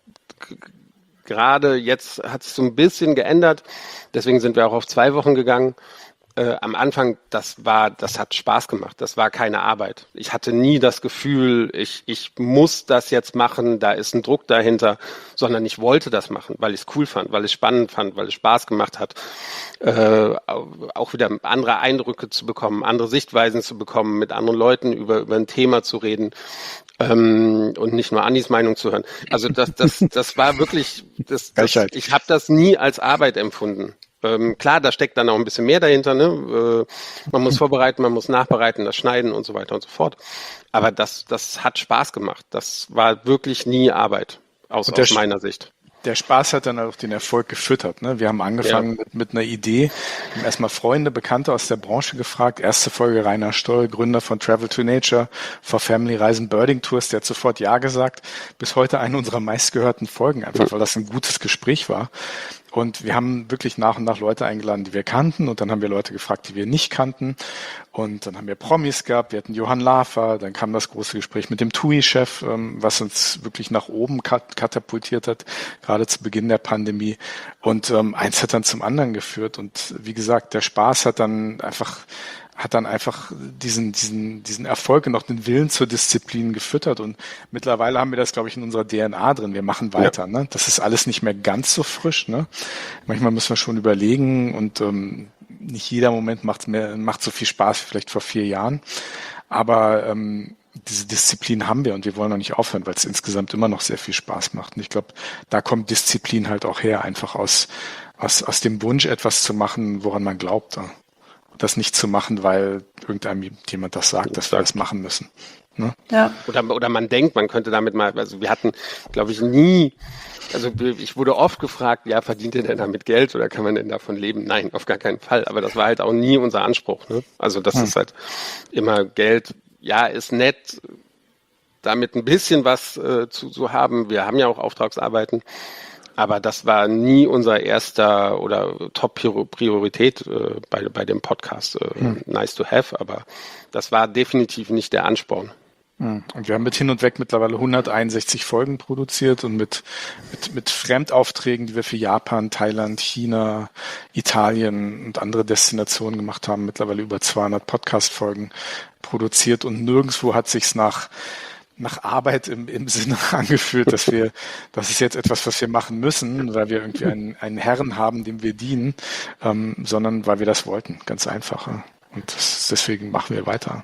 gerade jetzt, hat sich so ein bisschen geändert, deswegen sind wir auch auf 2 Wochen gegangen. am Anfang, das hat Spaß gemacht. Das war keine Arbeit. Ich hatte nie das Gefühl, ich muss das jetzt machen, da ist ein Druck dahinter, sondern ich wollte das machen, weil ich es cool fand, weil ich es spannend fand, weil es Spaß gemacht hat, auch wieder andere Eindrücke zu bekommen, andere Sichtweisen zu bekommen, mit anderen Leuten über ein Thema zu reden. Und nicht nur Andis Meinung zu hören. Also das war wirklich, ich habe das nie als Arbeit empfunden. Klar, da steckt dann auch ein bisschen mehr dahinter, ne? Man muss vorbereiten, man muss nachbereiten, das schneiden und so weiter und so fort. Aber das hat Spaß gemacht. Das war wirklich nie Arbeit, aus meiner Sicht. Der Spaß hat dann auch den Erfolg gefüttert. Ne? Wir haben angefangen mit einer Idee, haben erstmal Freunde, Bekannte aus der Branche gefragt. Erste Folge Rainer Stoll, Gründer von Travel to Nature, for Family Reisen Birding Tours, der hat sofort Ja gesagt. Bis heute eine unserer meistgehörten Folgen, einfach weil das ein gutes Gespräch war. Und wir haben wirklich nach und nach Leute eingeladen, die wir kannten. Und dann haben wir Leute gefragt, die wir nicht kannten. Und dann haben wir Promis gehabt. Wir hatten Johann Lafer. Dann kam das große Gespräch mit dem TUI-Chef, was uns wirklich nach oben katapultiert hat, gerade zu Beginn der Pandemie. Und eins hat dann zum anderen geführt. Und wie gesagt, der Spaß hat dann einfach diesen Erfolg und auch den Willen zur Disziplin gefüttert. Und mittlerweile haben wir das, glaube ich, in unserer DNA drin. Wir machen weiter. Ne? Das ist alles nicht mehr ganz so frisch. Ne? Manchmal müssen wir schon überlegen und nicht jeder Moment macht so viel Spaß wie vielleicht vor 4 Jahren. Aber diese Disziplin haben wir und wir wollen auch nicht aufhören, weil es insgesamt immer noch sehr viel Spaß macht. Und ich glaube, da kommt Disziplin halt auch her, einfach aus dem Wunsch, etwas zu machen, woran man glaubt. Das nicht zu machen, weil jemand das sagt, dass wir das machen müssen. Ne? Ja. Oder man denkt, man könnte damit mal, also wir hatten, glaube ich, nie, also ich wurde oft gefragt, ja, verdient ihr denn damit Geld oder kann man denn davon leben? Nein, auf gar keinen Fall. Aber das war halt auch nie unser Anspruch. Ne? Also das ist halt immer Geld, ja, ist nett, damit ein bisschen was zu haben. Wir haben ja auch Auftragsarbeiten. Aber das war nie unser erster oder Top-Priorität bei dem Podcast. Nice to have, aber das war definitiv nicht der Ansporn. Und wir haben mit hin und weg mittlerweile 161 Folgen produziert und mit Fremdaufträgen, die wir für Japan, Thailand, China, Italien und andere Destinationen gemacht haben, mittlerweile über 200 Podcast-Folgen produziert und nirgendwo hat sich's nach Arbeit im Sinne angefühlt, dass das ist jetzt etwas, was wir machen müssen, weil wir irgendwie einen Herrn haben, dem wir dienen, sondern weil wir das wollten, ganz einfach. Und deswegen machen wir weiter.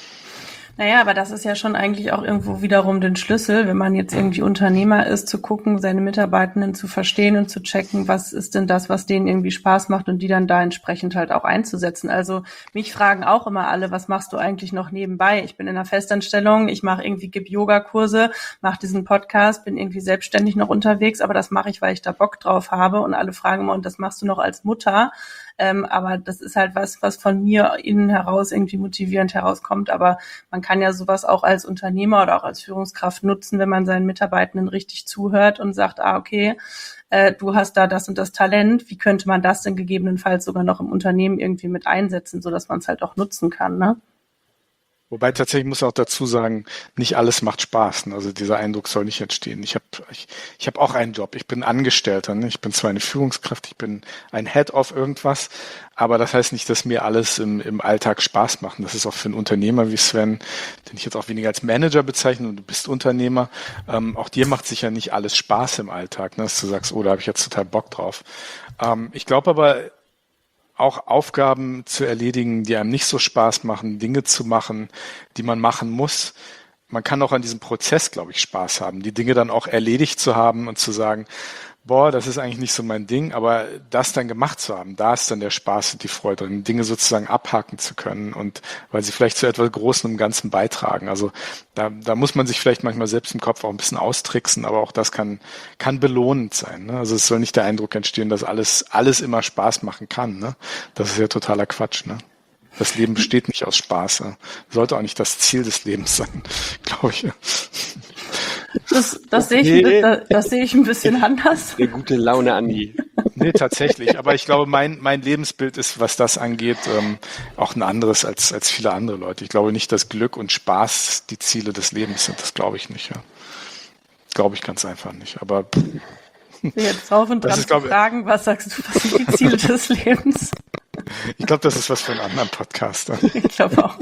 Naja, aber das ist ja schon eigentlich auch irgendwo wiederum den Schlüssel, wenn man jetzt irgendwie Unternehmer ist, zu gucken, seine Mitarbeitenden zu verstehen und zu checken, was ist denn das, was denen irgendwie Spaß macht und die dann da entsprechend halt auch einzusetzen. Also mich fragen auch immer alle, was machst du eigentlich noch nebenbei? Ich bin in einer Festanstellung, ich gebe Yogakurse, mache diesen Podcast, bin irgendwie selbstständig noch unterwegs, aber das mache ich, weil ich da Bock drauf habe und alle fragen immer, und das machst du noch als Mutter? Aber das ist halt was von mir innen heraus irgendwie motivierend herauskommt. Aber man kann ja sowas auch als Unternehmer oder auch als Führungskraft nutzen, wenn man seinen Mitarbeitenden richtig zuhört und sagt, okay, du hast da das und das Talent. Wie könnte man das denn gegebenenfalls sogar noch im Unternehmen irgendwie mit einsetzen, sodass man es halt auch nutzen kann, ne? Wobei tatsächlich muss auch dazu sagen, nicht alles macht Spaß. Ne? Also dieser Eindruck soll nicht entstehen. Ich hab auch einen Job. Ich bin Angestellter. Ne? Ich bin zwar eine Führungskraft, ich bin ein Head of irgendwas, aber das heißt nicht, dass mir alles im Alltag Spaß macht. Das ist auch für einen Unternehmer wie Sven, den ich jetzt auch weniger als Manager bezeichne, und du bist Unternehmer. Auch dir macht sicher nicht alles Spaß im Alltag, ne? Dass du sagst, da habe ich jetzt total Bock drauf. Ich glaube aber, auch Aufgaben zu erledigen, die einem nicht so Spaß machen, Dinge zu machen, die man machen muss. Man kann auch an diesem Prozess, glaube ich, Spaß haben, die Dinge dann auch erledigt zu haben und zu sagen, das ist eigentlich nicht so mein Ding, aber das dann gemacht zu haben, da ist dann der Spaß und die Freude drin, Dinge sozusagen abhaken zu können und weil sie vielleicht zu etwas Großem im Ganzen beitragen. Also da muss man sich vielleicht manchmal selbst im Kopf auch ein bisschen austricksen, aber auch das kann belohnend sein. Ne? Also es soll nicht der Eindruck entstehen, dass alles immer Spaß machen kann. Ne? Das ist ja totaler Quatsch. Ne? Das Leben besteht nicht aus Spaß. Ne? Sollte auch nicht das Ziel des Lebens sein, glaube ich. Das sehe ich ein bisschen anders. Eine gute Laune, Andi. Nee, tatsächlich. Aber ich glaube, mein Lebensbild ist, was das angeht, auch ein anderes als viele andere Leute. Ich glaube nicht, dass Glück und Spaß die Ziele des Lebens sind. Das glaube ich nicht. Ja. Glaube ich ganz einfach nicht. Aber jetzt drauf und dran zu fragen, was sagst du, was sind die Ziele des Lebens? Ich glaube, das ist was für einen anderen Podcast. Ich glaube auch.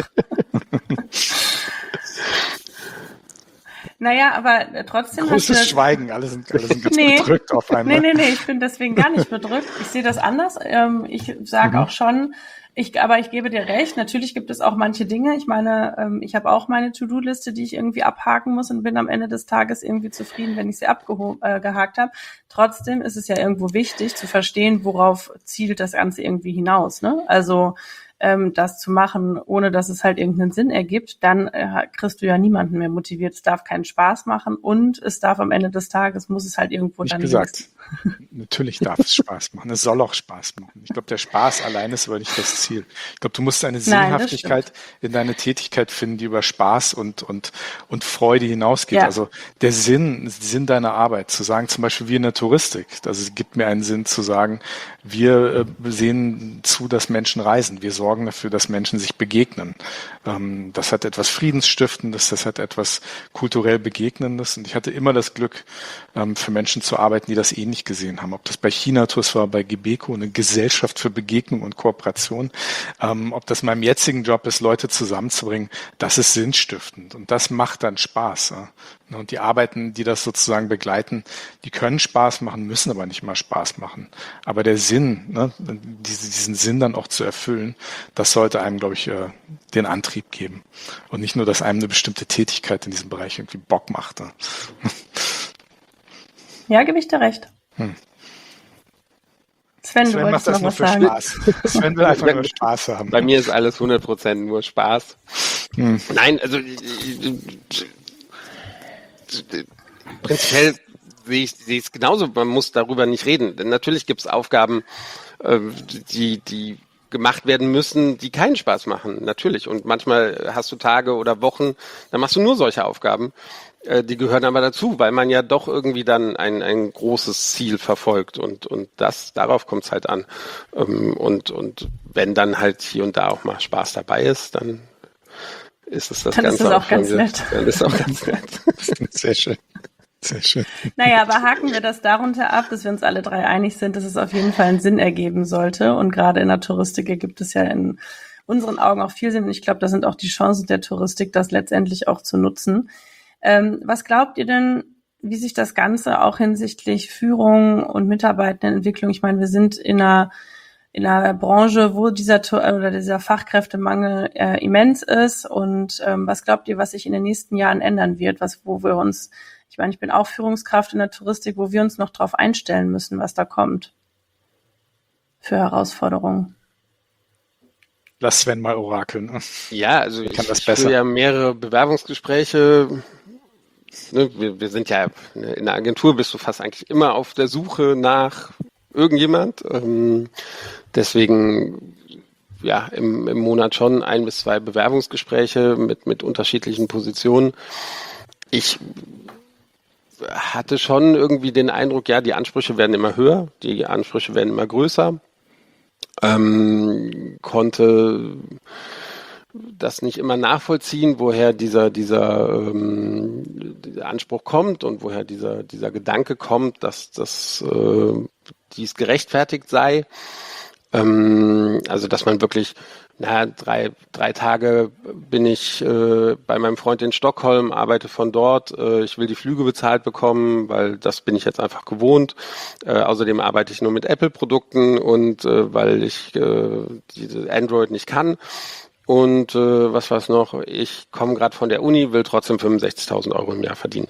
Naja, aber trotzdem großes Schweigen, alle sind ganz bedrückt auf einmal. Nee, ich bin deswegen gar nicht bedrückt. Ich sehe das anders. Ich sage auch schon, aber ich gebe dir recht, natürlich gibt es auch manche Dinge. Ich meine, ich habe auch meine To-Do-Liste, die ich irgendwie abhaken muss und bin am Ende des Tages irgendwie zufrieden, wenn ich sie abgehakt habe. Trotzdem ist es ja irgendwo wichtig zu verstehen, worauf zielt das Ganze irgendwie hinaus, ne? Also das zu machen, ohne dass es halt irgendeinen Sinn ergibt, dann kriegst du ja niemanden mehr motiviert. Es darf keinen Spaß machen und es darf am Ende des Tages, muss es halt irgendwo Nicht dann gesagt. Natürlich darf es Spaß machen. Es soll auch Spaß machen. Ich glaube, der Spaß allein ist aber nicht das Ziel. Ich glaube, du musst eine Sinnhaftigkeit in deine Tätigkeit finden, die über Spaß und Freude hinausgeht. Ja. Also der Sinn deiner Arbeit, zu sagen, zum Beispiel wie in der Touristik, also es gibt mir einen Sinn zu sagen, wir sehen zu, dass Menschen reisen. Wir sorgen dafür, dass Menschen sich begegnen. Das hat etwas Friedensstiftendes, das hat etwas kulturell Begegnendes. Und ich hatte immer das Glück, für Menschen zu arbeiten, die das ähnlich gesehen haben. Ob das bei Chinatus war, bei Gebeco, eine Gesellschaft für Begegnung und Kooperation. Ob das in meinem jetzigen Job ist, Leute zusammenzubringen, das ist sinnstiftend. Und das macht dann Spaß. Und die Arbeiten, die das sozusagen begleiten, die können Spaß machen, müssen aber nicht mal Spaß machen. Aber der Sinn, diesen Sinn dann auch zu erfüllen, das sollte einem, glaube ich, den Antrieb geben. Und nicht nur, dass einem eine bestimmte Tätigkeit in diesem Bereich irgendwie Bock macht. Ja, gebe ich dir recht. Sven, du wolltest noch was sagen. Spaß. Sven will einfach nur Spaß haben. Bei mir ist alles 100% nur Spaß. Nein, also prinzipiell sehe ich es genauso, man muss darüber nicht reden. Denn natürlich gibt es Aufgaben, die gemacht werden müssen, die keinen Spaß machen, natürlich. Und manchmal hast du Tage oder Wochen, dann machst du nur solche Aufgaben. Die gehören aber dazu, weil man ja doch irgendwie dann ein großes Ziel verfolgt und darauf kommt es halt an. Und wenn dann halt hier und da auch mal Spaß dabei ist, dann ist es das dann Ganze ist es auch ganz nett. Dann ist es auch ganz nett. Sehr schön. Sehr schön. Naja, aber haken wir das darunter ab, dass wir uns alle drei einig sind, dass es auf jeden Fall einen Sinn ergeben sollte. Und gerade in der Touristik ergibt es ja in unseren Augen auch viel Sinn. Und ich glaube, das sind auch die Chancen der Touristik, das letztendlich auch zu nutzen. Was glaubt ihr denn, wie sich das Ganze auch hinsichtlich Führung und Mitarbeitendenentwicklung, ich meine, wir sind in einer Branche, wo dieser Fachkräftemangel immens ist. Und was glaubt ihr, was sich in den nächsten Jahren ändern wird, wo wir uns, ich meine, ich bin auch Führungskraft in der Touristik, wo wir uns noch drauf einstellen müssen, was da kommt für Herausforderungen? Lass Sven mal orakeln. Ja, also ich führe ja mehrere Bewerbungsgespräche. Wir sind ja in der Agentur, bist du fast eigentlich immer auf der Suche nach irgendjemand. Deswegen ja im Monat schon 1 bis 2 Bewerbungsgespräche mit unterschiedlichen Positionen. Ich hatte schon irgendwie den Eindruck, ja, die Ansprüche werden immer höher, die Ansprüche werden immer größer. Konnte das nicht immer nachvollziehen, woher dieser Anspruch kommt und woher dieser Gedanke kommt, dass dies gerechtfertigt sei. Also dass man wirklich, 3 Tage bin ich bei meinem Freund in Stockholm, arbeite von dort. Ich will die Flüge bezahlt bekommen, weil das bin ich jetzt einfach gewohnt. Außerdem arbeite ich nur mit Apple-Produkten und weil ich diese Android nicht kann. Und was war's noch? Ich komme gerade von der Uni, will trotzdem 65.000 Euro im Jahr verdienen.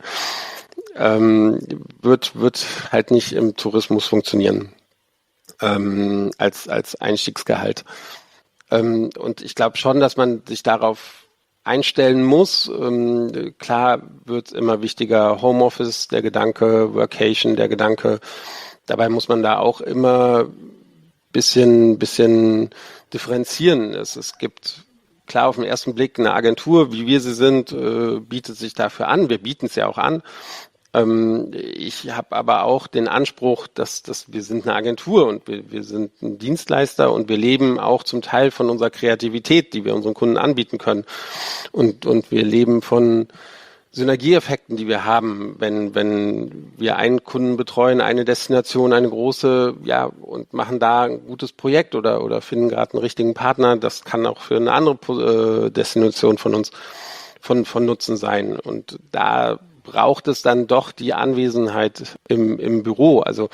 Wird halt nicht im Tourismus funktionieren als Einstiegsgehalt. Und ich glaube schon, dass man sich darauf einstellen muss. Klar wird immer wichtiger Homeoffice, der Gedanke, Workation, der Gedanke. Dabei muss man da auch immer bisschen differenzieren. Es gibt klar auf den ersten Blick eine Agentur, wie wir sie sind, bietet sich dafür an. Wir bieten es ja auch an. Ich habe aber auch den Anspruch, dass wir sind eine Agentur und wir sind ein Dienstleister und wir leben auch zum Teil von unserer Kreativität, die wir unseren Kunden anbieten können. Und wir leben von Synergieeffekten, die wir haben, wenn wir einen Kunden betreuen, eine Destination, eine große, ja, und machen da ein gutes Projekt oder finden gerade einen richtigen Partner, das kann auch für eine andere Destination von uns von Nutzen sein. Und da braucht es dann doch die Anwesenheit im Büro. Also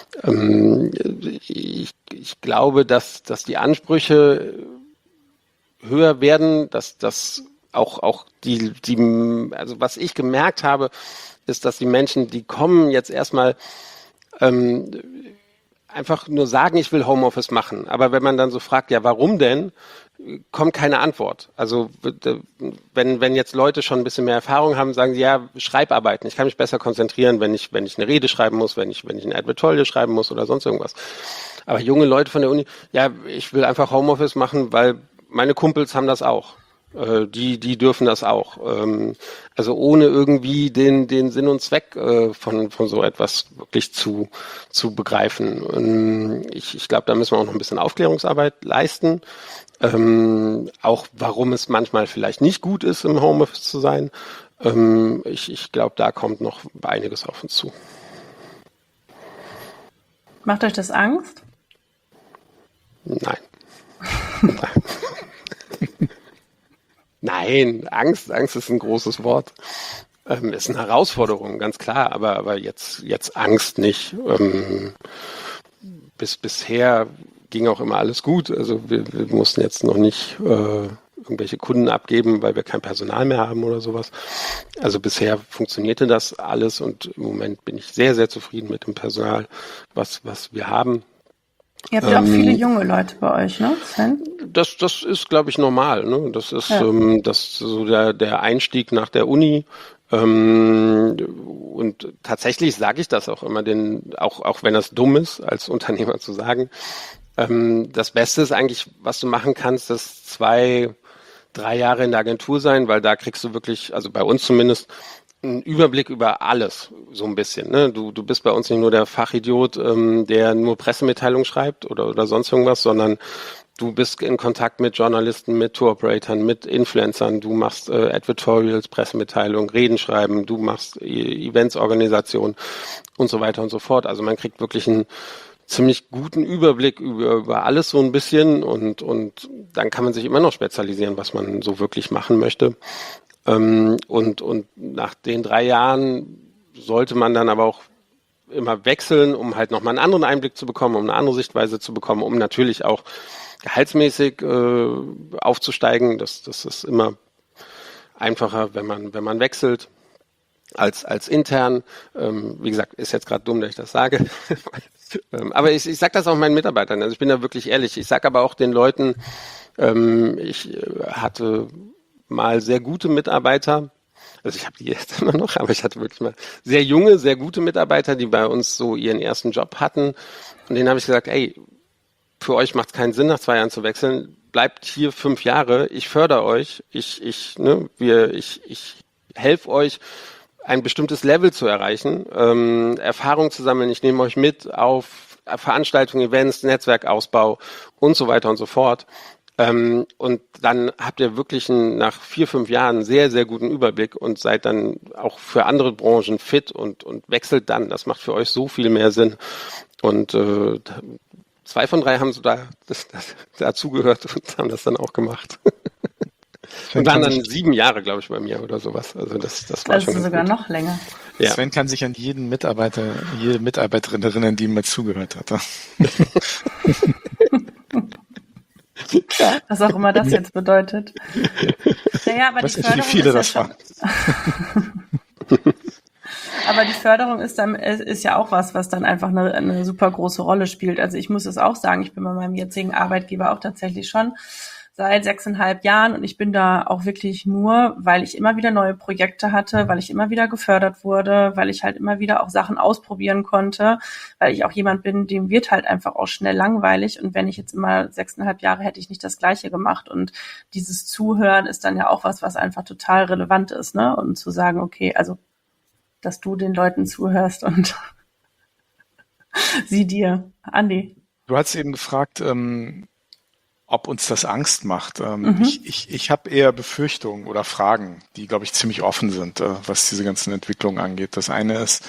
ich glaube, dass die Ansprüche höher werden, dass auch die, also was ich gemerkt habe, ist, dass die Menschen, die kommen jetzt erstmal einfach nur sagen, ich will Homeoffice machen. Aber wenn man dann so fragt, ja, warum denn, kommt keine Antwort. Also wenn jetzt Leute schon ein bisschen mehr Erfahrung haben, sagen sie, ja, Schreibarbeiten. Ich kann mich besser konzentrieren, wenn ich eine Rede schreiben muss, wenn ich ein Advertorial schreiben muss oder sonst irgendwas. Aber junge Leute von der Uni, ja, ich will einfach Homeoffice machen, weil meine Kumpels haben das auch. Die dürfen das auch. Also ohne irgendwie den Sinn und Zweck von so etwas wirklich zu begreifen. Ich glaube, da müssen wir auch noch ein bisschen Aufklärungsarbeit leisten. Auch warum es manchmal vielleicht nicht gut ist, im Homeoffice zu sein. Ich glaube, da kommt noch einiges auf uns zu. Macht euch das Angst? Nein. Nein, Angst ist ein großes Wort. Ist eine Herausforderung, ganz klar, aber jetzt Angst nicht. Bisher ging auch immer alles gut. Also wir mussten jetzt noch nicht irgendwelche Kunden abgeben, weil wir kein Personal mehr haben oder sowas. Also bisher funktionierte das alles und im Moment bin ich sehr, sehr zufrieden mit dem Personal, was wir haben. Ihr habt ja auch viele junge Leute bei euch, ne, Sven? Das ist, glaube ich, normal. Ne? Das ist das so der Einstieg nach der Uni. Und tatsächlich sage ich das auch immer, auch wenn das dumm ist, als Unternehmer zu sagen. Das Beste ist eigentlich, was du machen kannst, das 2-3 Jahre in der Agentur sein, weil da kriegst du wirklich, also bei uns zumindest, einen Überblick über alles, so ein bisschen. Ne? Du bist bei uns nicht nur der Fachidiot, der nur Pressemitteilungen schreibt oder sonst irgendwas, sondern du bist in Kontakt mit Journalisten, mit Tour-Operatoren, mit Influencern, du machst Advertorials, Pressemitteilungen, Reden schreiben, du machst Eventsorganisation und so weiter und so fort. Also man kriegt wirklich einen ziemlich guten Überblick über alles so ein bisschen und dann kann man sich immer noch spezialisieren, was man so wirklich machen möchte. Und nach den 3 Jahren sollte man dann aber auch immer wechseln, um halt nochmal einen anderen Einblick zu bekommen, um eine andere Sichtweise zu bekommen, um natürlich auch gehaltsmäßig aufzusteigen. Das ist immer einfacher, wenn man wechselt als intern. Wie gesagt, ist jetzt gerade dumm, dass ich das sage. Aber ich sage das auch meinen Mitarbeitern. Also ich bin da wirklich ehrlich. Ich sage aber auch den Leuten, ich hatte mal sehr gute Mitarbeiter, also ich habe die jetzt immer noch, aber ich hatte wirklich mal sehr junge, sehr gute Mitarbeiter, die bei uns so ihren ersten Job hatten. Und denen habe ich gesagt, ey, für euch macht es keinen Sinn, nach 2 Jahren zu wechseln. Bleibt hier 5 Jahre, ich fördere euch, ich helfe euch, ein bestimmtes Level zu erreichen, Erfahrung zu sammeln. Ich nehme euch mit auf Veranstaltungen, Events, Netzwerkausbau und so weiter und so fort. Und dann habt ihr wirklich nach 4-5 Jahren einen sehr, sehr guten Überblick und seid dann auch für andere Branchen fit und wechselt dann. Das macht für euch so viel mehr Sinn. Und 2 von 3 haben so dazugehört und haben das dann auch gemacht. Und waren dann 7 Jahre, glaube ich, bei mir oder sowas. Also das war also schon sogar gut. noch länger. Ja. Sven kann sich an jeden Mitarbeiter, jede Mitarbeiterin erinnern, die ihm mal zugehört hat. Was auch immer das jetzt bedeutet. Naja, aber ich die weiß nicht, wie viele das waren. Aber die Förderung ist ja auch was dann einfach eine super große Rolle spielt. Also ich muss es auch sagen, ich bin bei meinem jetzigen Arbeitgeber auch tatsächlich schon seit 6,5 Jahren und ich bin da auch wirklich nur, weil ich immer wieder neue Projekte hatte, weil ich immer wieder gefördert wurde, weil ich halt immer wieder auch Sachen ausprobieren konnte, weil ich auch jemand bin, dem wird halt einfach auch schnell langweilig und wenn ich jetzt immer 6,5 Jahre hätte ich nicht das Gleiche gemacht und dieses Zuhören ist dann ja auch was einfach total relevant ist, ne? Und zu sagen, okay, also dass du den Leuten zuhörst und sie dir. Andi. Du hast eben gefragt, ob uns das Angst macht. Ich habe eher Befürchtungen oder Fragen, die, glaube ich, ziemlich offen sind, was diese ganzen Entwicklungen angeht. Das eine ist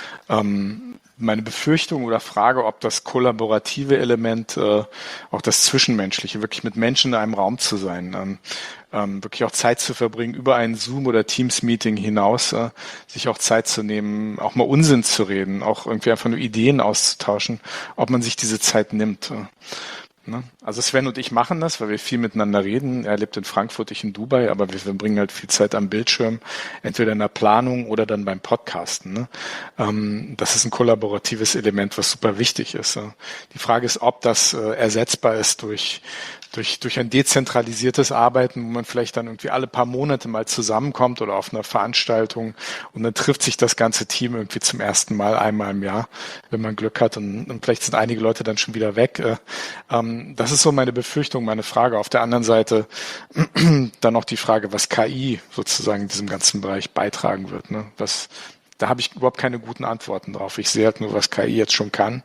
meine Befürchtung oder Frage, ob das kollaborative Element, auch das Zwischenmenschliche, wirklich mit Menschen in einem Raum zu sein, wirklich auch Zeit zu verbringen, über ein Zoom- oder Teams-Meeting hinaus, sich auch Zeit zu nehmen, auch mal Unsinn zu reden, auch irgendwie einfach nur Ideen auszutauschen, ob man sich diese Zeit nimmt. Ne? Also Sven und ich machen das, weil wir viel miteinander reden. Er lebt in Frankfurt, ich in Dubai, aber wir verbringen halt viel Zeit am Bildschirm, entweder in der Planung oder dann beim Podcasten. Ne? Das ist ein kollaboratives Element, was super wichtig ist. Die Frage ist, ob das ersetzbar ist durch ein dezentralisiertes Arbeiten, wo man vielleicht dann irgendwie alle paar Monate mal zusammenkommt oder auf einer Veranstaltung und dann trifft sich das ganze Team irgendwie zum ersten Mal einmal im Jahr, wenn man Glück hat und vielleicht sind einige Leute dann schon wieder weg. Das ist so meine Befürchtung, meine Frage. Auf der anderen Seite dann noch die Frage, was KI sozusagen in diesem ganzen Bereich beitragen wird. Ne? Da habe ich überhaupt keine guten Antworten drauf. Ich sehe halt nur, was KI jetzt schon kann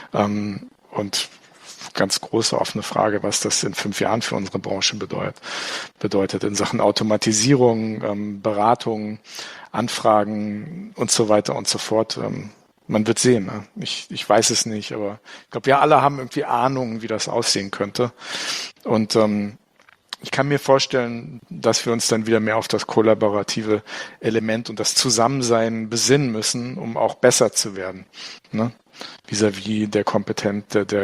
und ganz große offene Frage, was das in 5 Jahren für unsere Branche bedeutet in Sachen Automatisierung, Beratung, Anfragen und so weiter und so fort. Man wird sehen. Ne? Ich weiß es nicht, aber ich glaube, wir alle haben irgendwie Ahnungen, wie das aussehen könnte. Und ich kann mir vorstellen, dass wir uns dann wieder mehr auf das kollaborative Element und das Zusammensein besinnen müssen, um auch besser zu werden. Ne? Vis-à-vis der Kompetenz,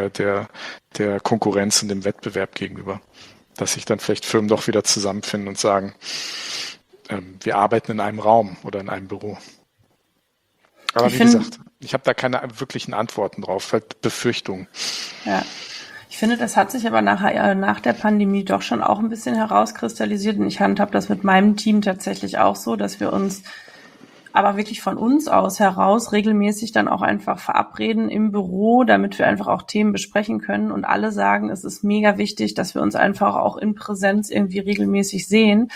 der Konkurrenz und dem Wettbewerb gegenüber. Dass sich dann vielleicht Firmen doch wieder zusammenfinden und sagen, wir arbeiten in einem Raum oder in einem Büro. Aber wie gesagt, ich habe da keine wirklichen Antworten drauf, halt Befürchtungen. Ja. Ich finde, das hat sich aber nach der Pandemie doch schon auch ein bisschen herauskristallisiert. Und ich handhabe das mit meinem Team tatsächlich auch so, dass wir uns aber wirklich von uns aus heraus regelmäßig dann auch einfach verabreden im Büro, damit wir einfach auch Themen besprechen können. Und alle sagen, es ist mega wichtig, dass wir uns einfach auch in Präsenz irgendwie regelmäßig sehen,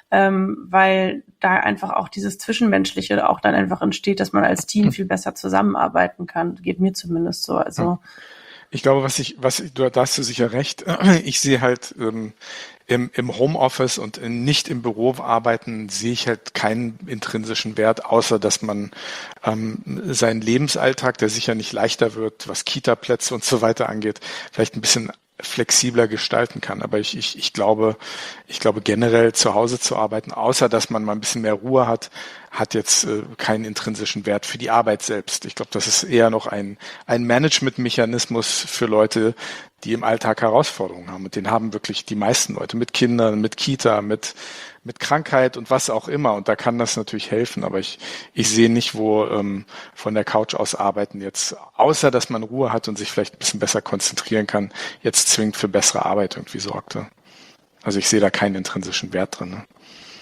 weil da einfach auch dieses Zwischenmenschliche auch dann einfach entsteht, dass man als Team viel besser zusammenarbeiten kann. Geht mir zumindest so. Also ich glaube, da hast du sicher recht. Ich sehe halt im Homeoffice und nicht im Büro arbeiten, sehe ich halt keinen intrinsischen Wert, außer dass man seinen Lebensalltag, der sicher nicht leichter wird, was Kita-Plätze und so weiter angeht, vielleicht ein bisschen flexibler gestalten kann. Aber ich glaube generell zu Hause zu arbeiten, außer dass man mal ein bisschen mehr Ruhe hat jetzt keinen intrinsischen Wert für die Arbeit selbst. Ich glaube, das ist eher noch ein Management-Mechanismus für Leute, die im Alltag Herausforderungen haben. Und den haben wirklich die meisten Leute mit Kindern, mit Kita, mit Krankheit und was auch immer. Und da kann das natürlich helfen. Aber ich sehe nicht, wo von der Couch aus arbeiten jetzt, außer dass man Ruhe hat und sich vielleicht ein bisschen besser konzentrieren kann, jetzt zwingend für bessere Arbeit irgendwie sorgte. Also ich sehe da keinen intrinsischen Wert drin. Ne?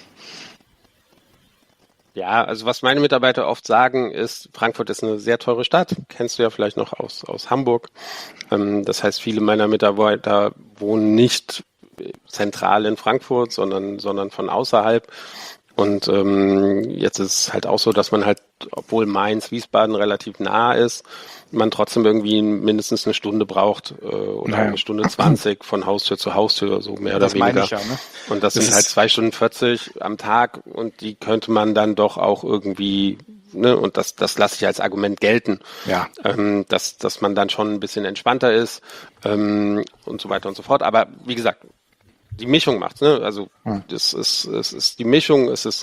Ja, also was meine Mitarbeiter oft sagen ist, Frankfurt ist eine sehr teure Stadt. Kennst du ja vielleicht noch aus Hamburg. Das heißt, viele meiner Mitarbeiter wohnen nicht zentral in Frankfurt, sondern von außerhalb. Und jetzt ist es halt auch so, dass man halt, obwohl Mainz, Wiesbaden relativ nah ist, man trotzdem irgendwie mindestens eine Stunde braucht oder eine Stunde 20 von Haustür zu Haustür, so mehr oder weniger. Das meine ich ja, ne? Und das sind halt 2 Stunden 40 am Tag und die könnte man dann doch auch irgendwie, ne, und das lasse ich als Argument gelten, dass man dann schon ein bisschen entspannter ist und so weiter und so fort. Aber wie gesagt, die Mischung macht's, ne? Also es ist die Mischung, es ist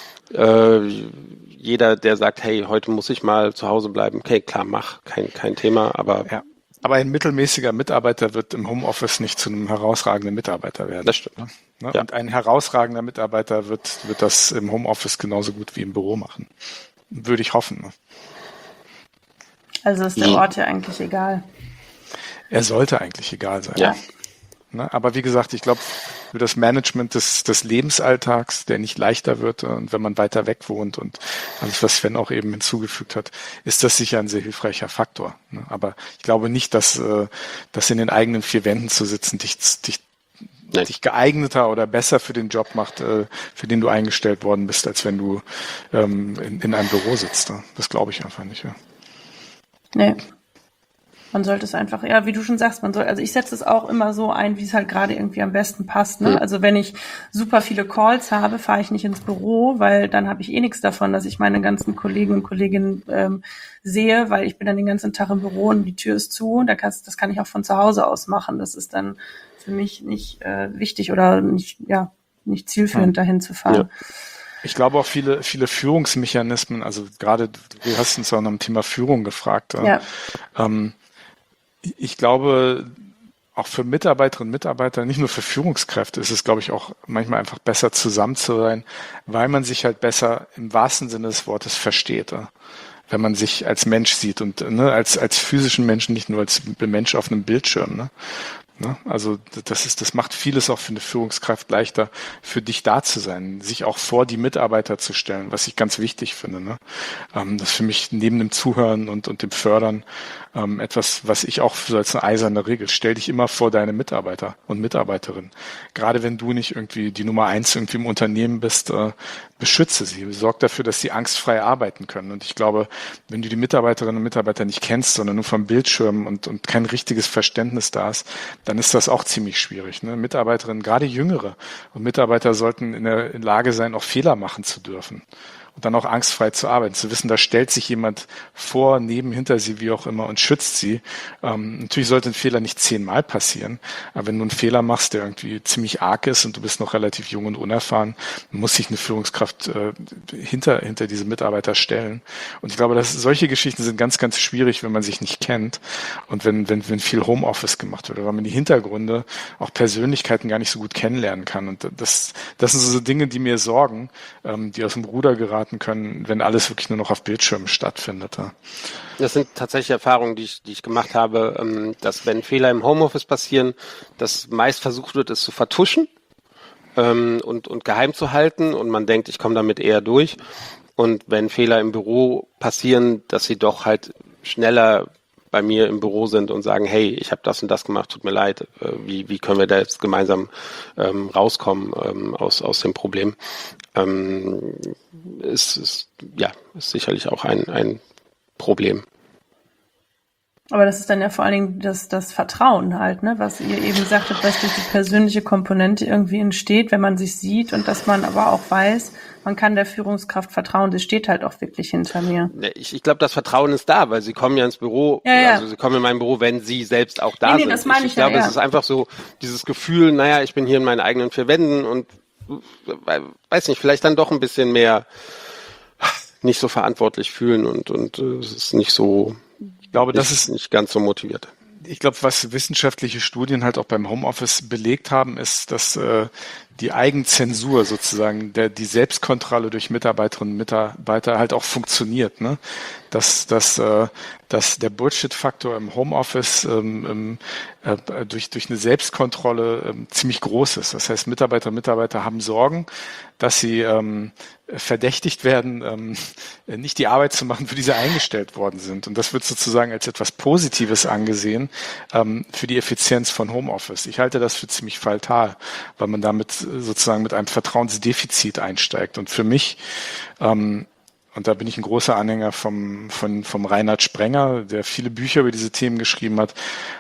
jeder, der sagt, hey, heute muss ich mal zu Hause bleiben, okay, klar, mach, kein Thema, aber aber ein mittelmäßiger Mitarbeiter wird im Homeoffice nicht zu einem herausragenden Mitarbeiter werden. Das stimmt. Ne? Ja. Und ein herausragender Mitarbeiter wird das im Homeoffice genauso gut wie im Büro machen. Würde ich hoffen. Ne? Also ist der Ort ja eigentlich egal. Er sollte eigentlich egal sein. Ja. Ne? Aber wie gesagt, ich glaube, für das Management des Lebensalltags, der nicht leichter wird und wenn man weiter weg wohnt und alles, was Sven auch eben hinzugefügt hat, ist das sicher ein sehr hilfreicher Faktor. Ne? Aber ich glaube nicht, dass in den eigenen 4 Wänden zu sitzen dich geeigneter oder besser für den Job macht, für den du eingestellt worden bist, als wenn du in einem Büro sitzt. Ne? Das glaube ich einfach nicht. Ja. Nee. Man sollte es einfach, ja, wie du schon sagst, also ich setze es auch immer so ein, wie es halt gerade irgendwie am besten passt, ne? Also wenn ich super viele Calls habe, fahre ich nicht ins Büro, weil dann habe ich eh nichts davon, dass ich meine ganzen Kollegen und Kolleginnen sehe, weil ich bin dann den ganzen Tag im Büro und die Tür ist zu. Das kann ich auch von zu Hause aus machen. Das ist dann für mich nicht wichtig oder nicht zielführend, dahin zu fahren. Ja. Ich glaube auch viele Führungsmechanismen, also gerade du hast uns auch nach dem Thema Führung gefragt. Ja. Ich glaube, auch für Mitarbeiterinnen und Mitarbeiter, nicht nur für Führungskräfte, ist es, glaube ich, auch manchmal einfach besser zusammen zu sein, weil man sich halt besser im wahrsten Sinne des Wortes versteht. Wenn man sich als Mensch sieht und als physischen Menschen, nicht nur als Mensch auf einem Bildschirm. Ne? Also das macht vieles auch für eine Führungskraft leichter, für dich da zu sein, sich auch vor die Mitarbeiter zu stellen, was ich ganz wichtig finde. Ne? Das ist für mich neben dem Zuhören und dem Fördern etwas, was ich auch so als eine eiserne Regel, stell dich immer vor deine Mitarbeiter und Mitarbeiterinnen. Gerade wenn du nicht irgendwie die Nummer 1 irgendwie im Unternehmen bist, beschütze sie, sorg dafür, dass sie angstfrei arbeiten können. Und ich glaube, wenn du die Mitarbeiterinnen und Mitarbeiter nicht kennst, sondern nur vom Bildschirm und kein richtiges Verständnis da ist, dann ist das auch ziemlich schwierig. Ne? Mitarbeiterinnen, gerade Jüngere und Mitarbeiter sollten in der Lage sein, auch Fehler machen zu dürfen. Und dann auch angstfrei zu arbeiten, zu wissen, da stellt sich jemand vor, neben, hinter sie, wie auch immer, und schützt sie. Natürlich sollte ein Fehler nicht 10-mal passieren, aber wenn du einen Fehler machst, der irgendwie ziemlich arg ist und du bist noch relativ jung und unerfahren, muss sich eine Führungskraft hinter diese Mitarbeiter stellen. Und ich glaube, solche Geschichten sind ganz, ganz schwierig, wenn man sich nicht kennt und wenn viel Homeoffice gemacht wird, oder weil man die Hintergründe, auch Persönlichkeiten gar nicht so gut kennenlernen kann. Und das sind so Dinge, die mir sorgen, die aus dem Ruder geraten können, wenn alles wirklich nur noch auf Bildschirmen stattfindet. Ja. Das sind tatsächlich Erfahrungen, die ich gemacht habe, dass wenn Fehler im Homeoffice passieren, dass meist versucht wird, es zu vertuschen und geheim zu halten und man denkt, ich komme damit eher durch. Und wenn Fehler im Büro passieren, dass sie doch halt schneller bei mir im Büro sind und sagen, hey, ich habe das und das gemacht, tut mir leid, wie können wir da jetzt gemeinsam rauskommen aus dem Problem. Ist sicherlich auch ein Problem. Aber das ist dann ja vor allen Dingen das Vertrauen halt, ne, was ihr eben sagtet, was durch die persönliche Komponente irgendwie entsteht, wenn man sich sieht und dass man aber auch weiß, man kann der Führungskraft vertrauen, sie steht halt auch wirklich hinter mir. Ich glaube, das Vertrauen ist da, weil sie kommen ja ins Büro, also sie kommen in mein Büro, wenn sie selbst auch da sind. Das meine ich glaube, es ist einfach so dieses Gefühl, ich bin hier in meinen eigenen 4 Wänden und weiß nicht, vielleicht dann doch ein bisschen mehr nicht so verantwortlich fühlen und es ist nicht so, ich glaube, das ist nicht ganz so motiviert. Ich glaube, was wissenschaftliche Studien halt auch beim Homeoffice belegt haben, ist, dass die Eigenzensur sozusagen, die Selbstkontrolle durch Mitarbeiterinnen und Mitarbeiter halt auch funktioniert, ne? Dass der Bullshit-Faktor im Homeoffice durch eine Selbstkontrolle ziemlich groß ist. Das heißt, Mitarbeiterinnen und Mitarbeiter haben Sorgen, dass sie verdächtigt werden, nicht die Arbeit zu machen, für die sie eingestellt worden sind. Und das wird sozusagen als etwas Positives angesehen für die Effizienz von Homeoffice. Ich halte das für ziemlich fatal, weil man damit sozusagen mit einem Vertrauensdefizit einsteigt. Und für mich, und da bin ich ein großer Anhänger vom Reinhard Sprenger, der viele Bücher über diese Themen geschrieben hat,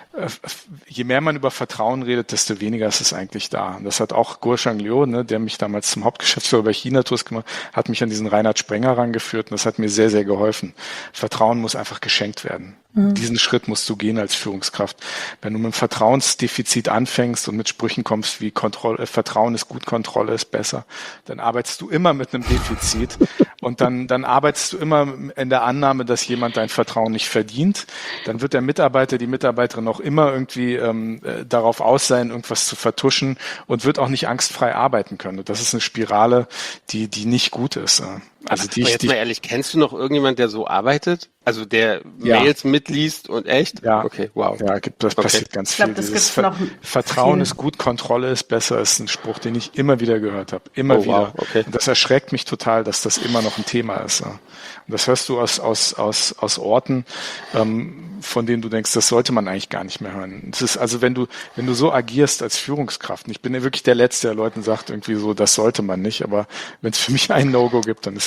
je mehr man über Vertrauen redet, desto weniger ist es eigentlich da. Und das hat auch Guoshang Liu, ne, der mich damals zum Hauptgeschäftsführer bei China-Tours gemacht hat, mich an diesen Reinhard Sprenger rangeführt und das hat mir sehr, sehr geholfen. Vertrauen muss einfach geschenkt werden. Diesen Schritt musst du gehen als Führungskraft. Wenn du mit einem Vertrauensdefizit anfängst und mit Sprüchen kommst wie Vertrauen ist gut, Kontrolle ist besser, dann arbeitest du immer mit einem Defizit und dann arbeitest du immer in der Annahme, dass jemand dein Vertrauen nicht verdient. Dann wird der Mitarbeiter, die Mitarbeiterin auch immer irgendwie darauf aus sein, irgendwas zu vertuschen und wird auch nicht angstfrei arbeiten können. Und das ist eine Spirale, die nicht gut ist. Also jetzt mal ehrlich, kennst du noch irgendjemand, der so arbeitet? Also der Mails mitliest und echt? Ja. Okay, wow. Ja, passiert ganz viel. Vertrauen ist gut, Kontrolle ist besser, ist ein Spruch, den ich immer wieder gehört habe. Immer wieder. Wow, okay. Und das erschreckt mich total, dass das immer noch ein Thema ist. Und das hörst du aus Orten, von denen du denkst, das sollte man eigentlich gar nicht mehr hören. Es ist also, wenn du so agierst als Führungskraft, und ich bin ja wirklich der Letzte, der Leuten sagt irgendwie so, das sollte man nicht, aber wenn es für mich ein No-Go gibt, dann ist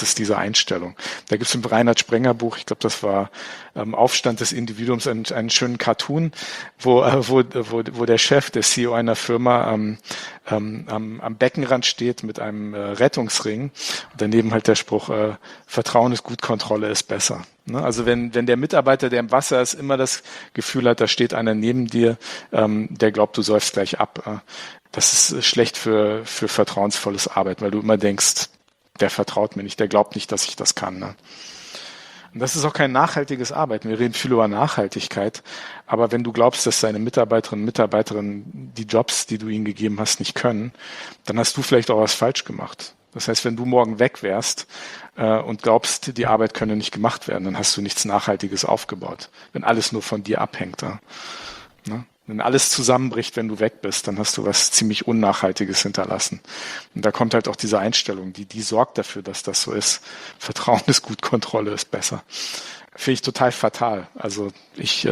ist diese Einstellung. Da gibt es im Reinhard Sprenger Buch, ich glaube, das war Aufstand des Individuums, einen schönen Cartoon, wo der Chef, der CEO einer Firma am Beckenrand steht mit einem Rettungsring und daneben halt der Spruch, Vertrauen ist gut, Kontrolle ist besser. Ne? Also wenn der Mitarbeiter, der im Wasser ist, immer das Gefühl hat, da steht einer neben dir, der glaubt, du säufst gleich ab. Das ist schlecht für vertrauensvolles Arbeiten, weil du immer denkst, der vertraut mir nicht, der glaubt nicht, dass ich das kann. Ne? Und das ist auch kein nachhaltiges Arbeiten. Wir reden viel über Nachhaltigkeit, aber wenn du glaubst, dass deine Mitarbeiterinnen und Mitarbeiter die Jobs, die du ihnen gegeben hast, nicht können, dann hast du vielleicht auch was falsch gemacht. Das heißt, wenn du morgen weg wärst und glaubst, die Arbeit könne nicht gemacht werden, dann hast du nichts Nachhaltiges aufgebaut, wenn alles nur von dir abhängt. Ne? Wenn alles zusammenbricht, wenn du weg bist, dann hast du was ziemlich Unnachhaltiges hinterlassen. Und da kommt halt auch diese Einstellung, die sorgt dafür, dass das so ist. Vertrauen ist gut, Kontrolle ist besser. Finde ich total fatal. Also ich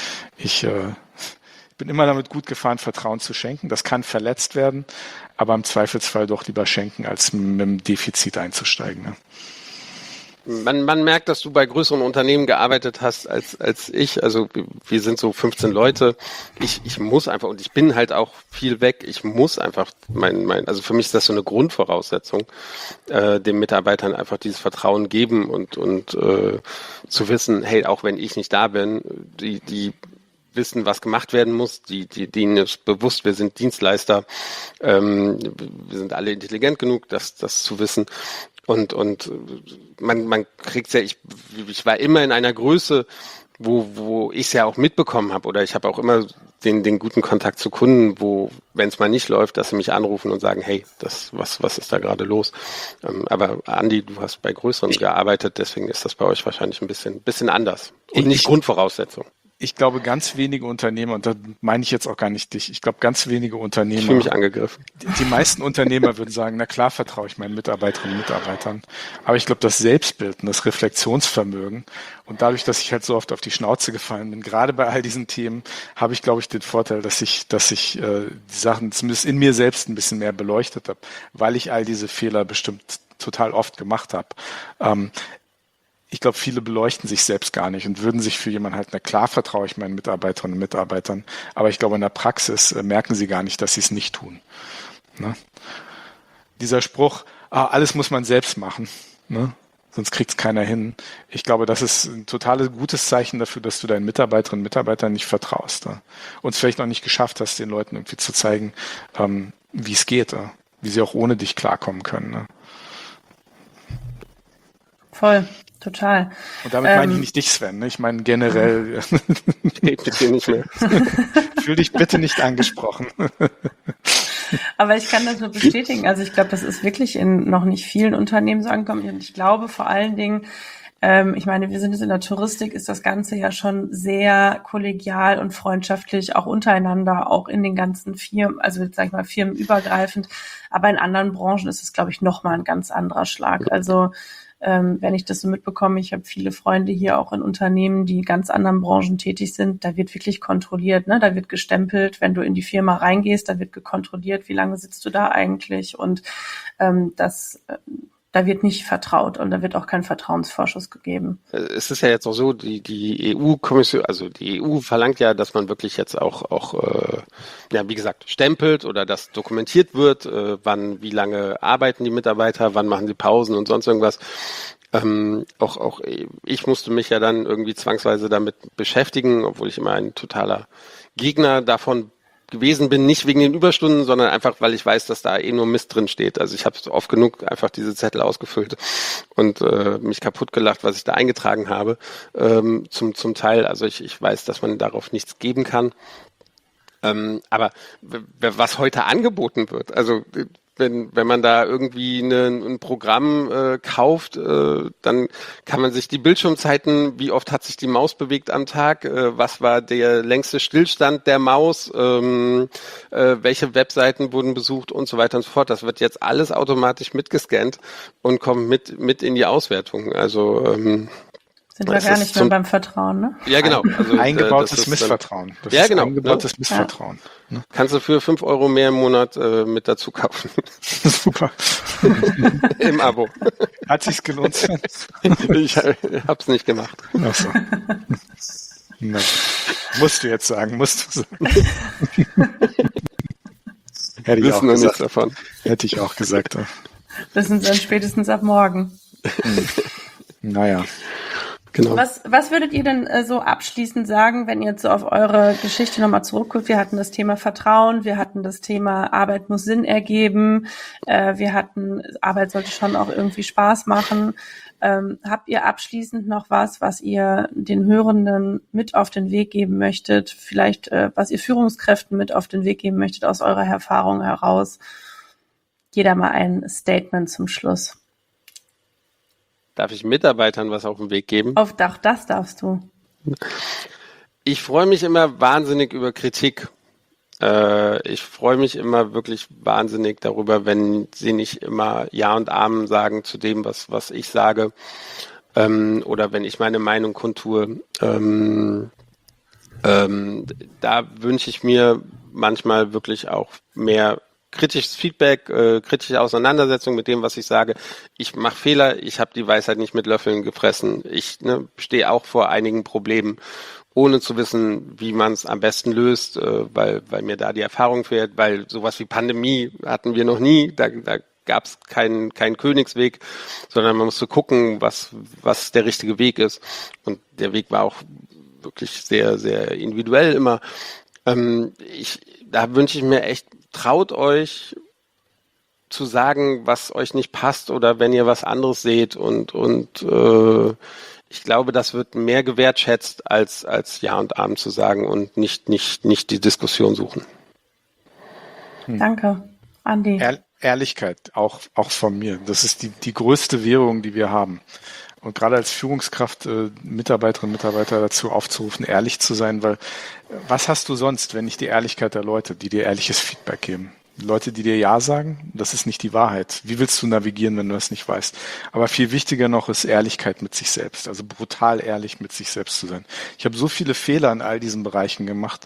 bin immer damit gut gefahren, Vertrauen zu schenken. Das kann verletzt werden, aber im Zweifelsfall doch lieber schenken, als mit dem Defizit einzusteigen. Ne? Man merkt, dass du bei größeren Unternehmen gearbeitet hast als ich. Also wir sind so 15 Leute. Ich muss einfach, und ich bin halt auch viel weg, ich muss einfach also für mich ist das so eine Grundvoraussetzung, den Mitarbeitern einfach dieses Vertrauen geben und zu wissen, hey, auch wenn ich nicht da bin, die wissen, was gemacht werden muss, denen ist bewusst, wir sind Dienstleister, wir sind alle intelligent genug, das zu wissen. Und man kriegt's ja, ich war immer in einer Größe, wo ich es ja auch mitbekommen habe, oder ich habe auch immer den guten Kontakt zu Kunden, wo, wenn es mal nicht läuft, dass sie mich anrufen und sagen, hey, was ist da gerade los? Aber Andi, du hast bei größeren gearbeitet, deswegen ist das bei euch wahrscheinlich ein bisschen anders und nicht Grundvoraussetzung. Ich glaube, ganz wenige Unternehmer, und da meine ich jetzt auch gar nicht dich, ich glaube, ganz wenige Unternehmer. Ich fühle mich angegriffen. Die meisten Unternehmer würden sagen, na klar vertraue ich meinen Mitarbeiterinnen und Mitarbeitern. Aber ich glaube, das Selbstbild und das Reflexionsvermögen und dadurch, dass ich halt so oft auf die Schnauze gefallen bin, gerade bei all diesen Themen, habe ich, glaube ich, den Vorteil, dass ich die Sachen zumindest in mir selbst ein bisschen mehr beleuchtet habe, weil ich all diese Fehler bestimmt total oft gemacht habe. Ich glaube, viele beleuchten sich selbst gar nicht und würden sich für jemanden halten, na klar vertraue ich meinen Mitarbeiterinnen und Mitarbeitern, aber ich glaube, in der Praxis merken sie gar nicht, dass sie es nicht tun. Ne? Dieser Spruch, alles muss man selbst machen, ne? Sonst kriegt es keiner hin. Ich glaube, das ist ein total gutes Zeichen dafür, dass du deinen Mitarbeiterinnen und Mitarbeitern nicht vertraust. Ne? Und es vielleicht noch nicht geschafft hast, den Leuten irgendwie zu zeigen, wie es geht, wie sie auch ohne dich klarkommen können. Ne? Voll. Total. Und damit meine ich nicht dich, Sven. Ne? Ich meine generell. Bitte nicht mehr. Fühl dich bitte nicht angesprochen. Aber ich kann das nur bestätigen. Also ich glaube, das ist wirklich in noch nicht vielen Unternehmen so angekommen. Und ich glaube vor allen Dingen, ich meine, wir sind jetzt in der Touristik, ist das Ganze ja schon sehr kollegial und freundschaftlich, auch untereinander, auch in den ganzen Firmen, also jetzt sage ich mal firmenübergreifend. Aber in anderen Branchen ist es, glaube ich, nochmal ein ganz anderer Schlag. Also wenn ich das so mitbekomme, ich habe viele Freunde hier auch in Unternehmen, die in ganz anderen Branchen tätig sind, da wird wirklich kontrolliert, ne? Da wird gestempelt, wenn du in die Firma reingehst, da wird gekontrolliert, wie lange sitzt du da eigentlich und da wird nicht vertraut und da wird auch kein Vertrauensvorschuss gegeben. Es ist ja jetzt auch so, die EU-Kommission, also die EU verlangt ja, dass man wirklich jetzt auch wie gesagt, stempelt oder das dokumentiert wird, wie lange arbeiten die Mitarbeiter, wann machen sie Pausen und sonst irgendwas. Auch ich musste mich ja dann irgendwie zwangsweise damit beschäftigen, obwohl ich immer ein totaler Gegner davon gewesen bin, nicht wegen den Überstunden, sondern einfach, weil ich weiß, dass da nur Mist drin steht. Also ich habe oft genug einfach diese Zettel ausgefüllt und mich kaputt gelacht, was ich da eingetragen habe. Zum Teil, also ich weiß, dass man darauf nichts geben kann. Aber was heute angeboten wird, also wenn man da irgendwie ein Programm kauft, dann kann man sich die Bildschirmzeiten, wie oft hat sich die Maus bewegt am Tag, was war der längste Stillstand der Maus, welche Webseiten wurden besucht und so weiter und so fort. Das wird jetzt alles automatisch mitgescannt und kommt mit in die Auswertung. Also Sind wir gar nicht mehr beim Vertrauen, ne? Ja, genau. Also, eingebautes Missvertrauen. Das ist eingebautes Missvertrauen. Ne? Kannst du für 5 Euro mehr im Monat mit dazu kaufen. Super. Im Abo. Hat sich's gelohnt? Ich hab's nicht gemacht. Ach so. Na, musst du jetzt sagen, Hätte ich auch gesagt. Nichts davon. Hätte ich auch gesagt. Wissen Sie dann spätestens ab morgen. Naja. Genau. Was würdet ihr denn so abschließend sagen, wenn ihr jetzt so auf eure Geschichte nochmal zurückguckt? Wir hatten das Thema Vertrauen, wir hatten das Thema Arbeit muss Sinn ergeben, wir hatten, Arbeit sollte schon auch irgendwie Spaß machen. Habt ihr abschließend noch was ihr den Hörenden mit auf den Weg geben möchtet? Vielleicht, was ihr Führungskräften mit auf den Weg geben möchtet aus eurer Erfahrung heraus? Jeder mal ein Statement zum Schluss. Darf ich Mitarbeitern was auf den Weg geben? Auf Dach, das darfst du. Ich freue mich immer wahnsinnig über Kritik. Ich freue mich immer wirklich wahnsinnig darüber, wenn sie nicht immer Ja und Amen sagen zu dem, was ich sage, oder wenn ich meine Meinung kundtue. Da wünsche ich mir manchmal wirklich auch mehr kritisches Feedback, kritische Auseinandersetzung mit dem, was ich sage. Ich mache Fehler, ich habe die Weisheit nicht mit Löffeln gefressen. Ich stehe auch vor einigen Problemen, ohne zu wissen, wie man es am besten löst, weil mir da die Erfahrung fehlt, weil sowas wie Pandemie hatten wir noch nie, da gab es keinen Königsweg, sondern man musste gucken, was der richtige Weg ist. Und der Weg war auch wirklich sehr, sehr individuell immer. Da wünsche ich mir echt, traut euch zu sagen, was euch nicht passt oder wenn ihr was anderes seht und ich glaube, das wird mehr gewertschätzt als Ja und Amen zu sagen und nicht die Diskussion suchen. Danke, Andi. Ehrlichkeit, auch von mir. Das ist die größte Währung, die wir haben. Und gerade als Führungskraft Mitarbeiterinnen und Mitarbeiter dazu aufzurufen, ehrlich zu sein, weil was hast du sonst, wenn nicht die Ehrlichkeit der Leute, die dir ehrliches Feedback geben? Leute, die dir Ja sagen, das ist nicht die Wahrheit. Wie willst du navigieren, wenn du das nicht weißt? Aber viel wichtiger noch ist Ehrlichkeit mit sich selbst, also brutal ehrlich mit sich selbst zu sein. Ich habe so viele Fehler in all diesen Bereichen gemacht.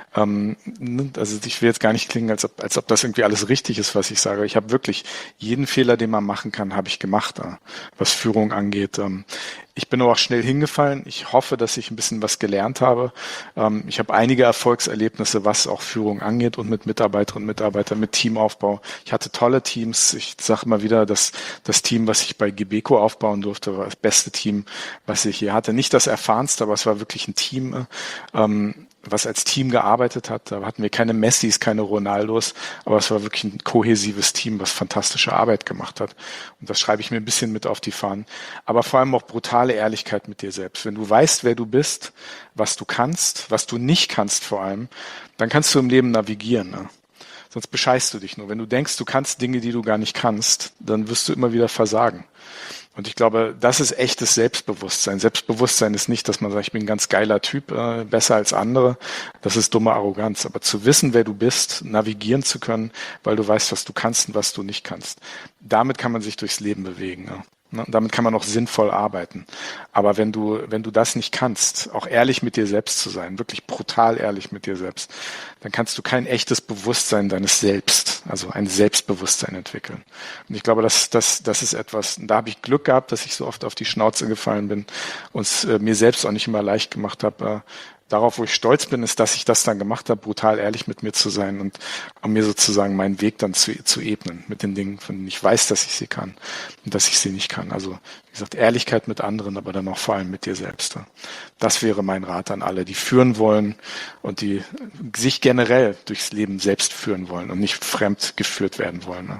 Also ich will jetzt gar nicht klingen, als ob das irgendwie alles richtig ist, was ich sage. Ich habe wirklich jeden Fehler, den man machen kann, habe ich gemacht, was Führung angeht. Ich bin aber auch schnell hingefallen. Ich hoffe, dass ich ein bisschen was gelernt habe. Ich habe einige Erfolgserlebnisse, was auch Führung angeht und mit Mitarbeiterinnen und Mitarbeitern, mit Teamaufbau. Ich hatte tolle Teams. Ich sage immer wieder, dass das Team, was ich bei Gebeco aufbauen durfte, war das beste Team, was ich hier hatte. Nicht das erfahrenste, aber es war wirklich ein Team, was als Team gearbeitet hat. Da hatten wir keine Messis, keine Ronaldos, aber es war wirklich ein kohäsives Team, was fantastische Arbeit gemacht hat. Und das schreibe ich mir ein bisschen mit auf die Fahnen. Aber vor allem auch brutale Ehrlichkeit mit dir selbst. Wenn du weißt, wer du bist, was du kannst, was du nicht kannst vor allem, dann kannst du im Leben navigieren. Ne? Sonst bescheißt du dich nur. Wenn du denkst, du kannst Dinge, die du gar nicht kannst, dann wirst du immer wieder versagen. Und ich glaube, das ist echtes Selbstbewusstsein. Selbstbewusstsein ist nicht, dass man sagt, ich bin ein ganz geiler Typ, besser als andere. Das ist dumme Arroganz. Aber zu wissen, wer du bist, navigieren zu können, weil du weißt, was du kannst und was du nicht kannst. Damit kann man sich durchs Leben bewegen. Ne? Damit kann man auch sinnvoll arbeiten. Aber wenn du das nicht kannst, auch ehrlich mit dir selbst zu sein, wirklich brutal ehrlich mit dir selbst, dann kannst du kein echtes Bewusstsein deines Selbst, also ein Selbstbewusstsein entwickeln. Und ich glaube, das ist etwas, da habe ich Glück gehabt, dass ich so oft auf die Schnauze gefallen bin und es mir selbst auch nicht immer leicht gemacht habe. Darauf, wo ich stolz bin, ist, dass ich das dann gemacht habe, brutal ehrlich mit mir zu sein und um mir sozusagen meinen Weg dann zu ebnen mit den Dingen, von denen ich weiß, dass ich sie kann und dass ich sie nicht kann. Also, wie gesagt, Ehrlichkeit mit anderen, aber dann auch vor allem mit dir selbst. Das wäre mein Rat an alle, die führen wollen und die sich generell durchs Leben selbst führen wollen und nicht fremd geführt werden wollen.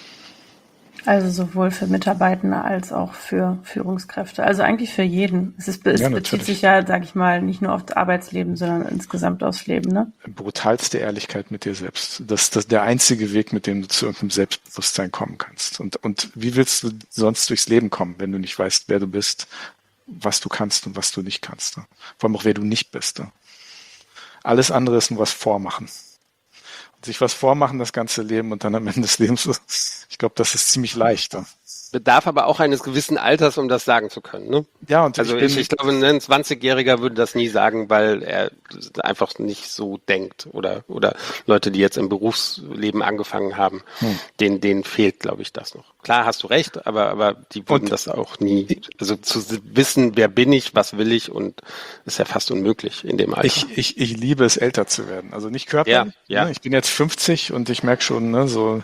Also sowohl für Mitarbeitende als auch für Führungskräfte. Also eigentlich für jeden. Es bezieht sich ja, sag ich mal, nicht nur auf das Arbeitsleben, sondern insgesamt aufs Leben, ne? Brutalste Ehrlichkeit mit dir selbst. Das ist der einzige Weg, mit dem du zu irgendeinem Selbstbewusstsein kommen kannst. Und wie willst du sonst durchs Leben kommen, wenn du nicht weißt, wer du bist, was du kannst und was du nicht kannst? Ne? Vor allem auch, wer du nicht bist. Ne? Alles andere ist nur was vormachen. Sich was vormachen, das ganze Leben und dann am Ende des Lebens, ich glaube, das ist ziemlich leicht. bedarf aber auch eines gewissen Alters, um das sagen zu können. Ne? Ja, und also ich glaube, ein 20-Jähriger würde das nie sagen, weil er einfach nicht so denkt. Oder Leute, die jetzt im Berufsleben angefangen haben, denen fehlt, glaube ich, das noch. Klar, hast du recht, aber die würden das auch nie, also zu wissen, wer bin ich, was will ich, und ist ja fast unmöglich in dem Alter. Ich liebe es, älter zu werden. Also nicht körperlich. Ja. Ne? Ich bin jetzt 50 und ich merke schon, ne, so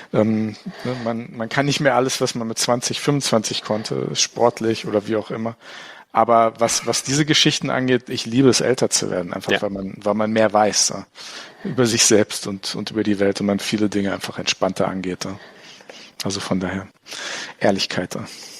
man kann nicht mehr alles, was man mit 20, 25 konnte, sportlich oder wie auch immer. Aber was diese Geschichten angeht, ich liebe es, älter zu werden, einfach weil man mehr weiß über sich selbst und über die Welt und man viele Dinge einfach entspannter angeht. Also von daher Ehrlichkeit.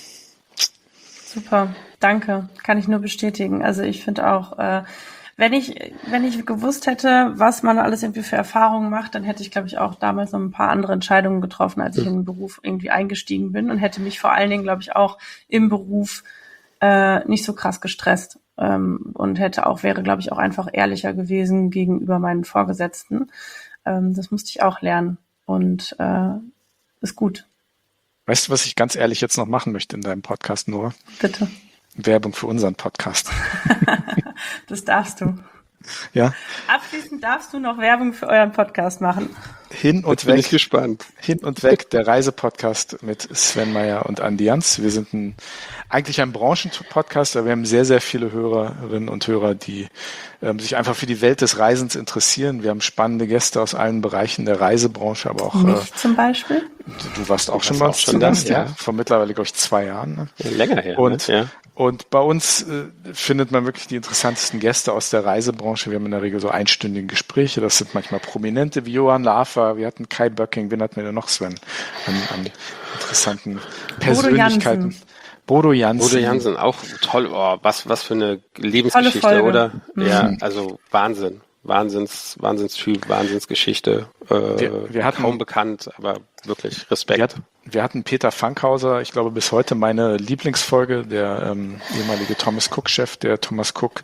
Super, danke. Kann ich nur bestätigen. Also ich finde auch, wenn ich gewusst hätte, was man alles irgendwie für Erfahrungen macht, dann hätte ich, glaube ich, auch damals noch ein paar andere Entscheidungen getroffen, als ich in den Beruf irgendwie eingestiegen bin, und hätte mich vor allen Dingen, glaube ich, auch im Beruf nicht so krass gestresst, und wäre, glaube ich, auch einfach ehrlicher gewesen gegenüber meinen Vorgesetzten. Das musste ich auch lernen und ist gut. Weißt du, was ich ganz ehrlich jetzt noch machen möchte in deinem Podcast, Nora? Bitte. Werbung für unseren Podcast. Das darfst du. Ja. Abschließend darfst du noch Werbung für euren Podcast machen. Hin und weg. Bin ich gespannt. Hin und weg, der Reisepodcast mit Sven Meyer und Andi Jans. Wir sind eigentlich ein Branchenpodcast, aber wir haben sehr, sehr viele Hörerinnen und Hörer, die sich einfach für die Welt des Reisens interessieren. Wir haben spannende Gäste aus allen Bereichen der Reisebranche, aber auch mich zum Beispiel. Du warst auch schon mal zu Gast, ja. Vor mittlerweile, glaube ich, 2 Jahren. Ne? Ja, länger her. Und bei uns findet man wirklich die interessantesten Gäste aus der Reisebranche. Wir haben in der Regel so einstündige Gespräche. Das sind manchmal Prominente wie Johann Lafer. Wir hatten Kai Böcking. Wen hatten wir denn noch, Sven? An interessanten Persönlichkeiten. Bodo Jansen, auch toll. Oh, was für eine Lebensgeschichte, oder? Ja, also Wahnsinn. Wahnsinnstyp, Wahnsinnsgeschichte. Wir hatten kaum bekannt, aber wirklich Respekt. Wir hatten Peter Fankhauser, ich glaube bis heute meine Lieblingsfolge, der ehemalige Thomas Cook-Chef, der Thomas Cook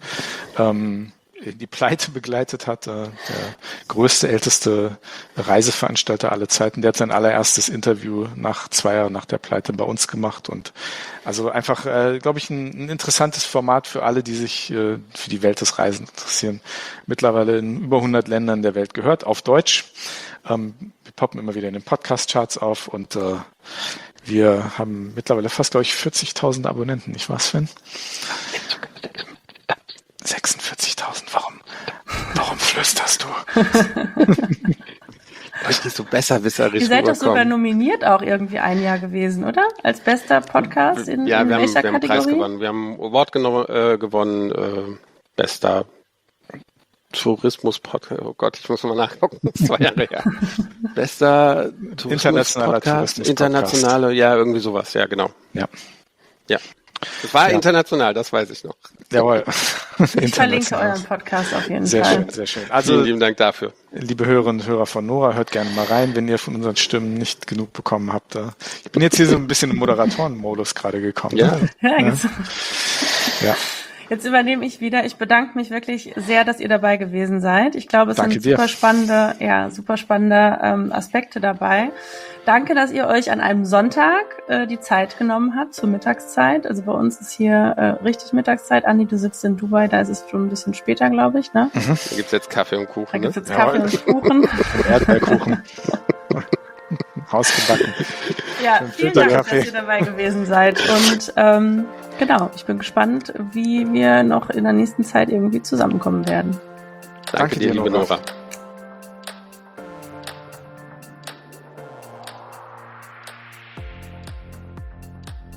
die Pleite begleitet hat, der größte, älteste Reiseveranstalter aller Zeiten. Der hat sein allererstes Interview nach 2 Jahren nach der Pleite bei uns gemacht, und also einfach, glaube ich, ein interessantes Format für alle, die sich für die Welt des Reisens interessieren. Mittlerweile in über 100 Ländern der Welt gehört, auf Deutsch. Wir poppen immer wieder in den Podcast-Charts auf, und wir haben mittlerweile fast, glaube ich, 40.000 Abonnenten, nicht wahr, Sven? 46.000, warum flüsterst du? Ich nicht so besserwisserisch. Ihr seid doch sogar nominiert auch irgendwie ein Jahr gewesen, oder? Als bester Podcast in welcher Kategorie? Wir haben einen Preis gewonnen. Wir haben einen Award gewonnen, bester Tourismus-Podcast. Oh Gott, ich muss mal nachgucken. Das ist 2 Jahre her. Bester Tourismus-Podcast. Internationale, ja, irgendwie sowas. Ja, genau. Ja. Es war international, das weiß ich noch. Jawohl. Ich verlinke euren Podcast auf jeden Fall. Sehr schön, sehr schön. Also, vielen lieben Dank dafür. Liebe Hörerinnen und Hörer von Nora, hört gerne mal rein, wenn ihr von unseren Stimmen nicht genug bekommen habt. Ich bin jetzt hier so ein bisschen im Moderatoren-Modus gerade gekommen. Ja. Jetzt übernehme ich wieder. Ich bedanke mich wirklich sehr, dass ihr dabei gewesen seid. Ich glaube, es sind super spannende Aspekte dabei. Danke, dass ihr euch an einem Sonntag die Zeit genommen habt zur Mittagszeit. Also bei uns ist hier richtig Mittagszeit. Andi, du sitzt in Dubai, da ist es schon ein bisschen später, glaube ich, ne? Da gibt's jetzt Kaffee und Kuchen. Da gibt's jetzt Kaffee und Kuchen. Erdbeerkuchen. Hausgebacken. Ja, vielen Dank, dass ihr dabei gewesen seid. Und genau, ich bin gespannt, wie wir noch in der nächsten Zeit irgendwie zusammenkommen werden. Danke dir, liebe Nora.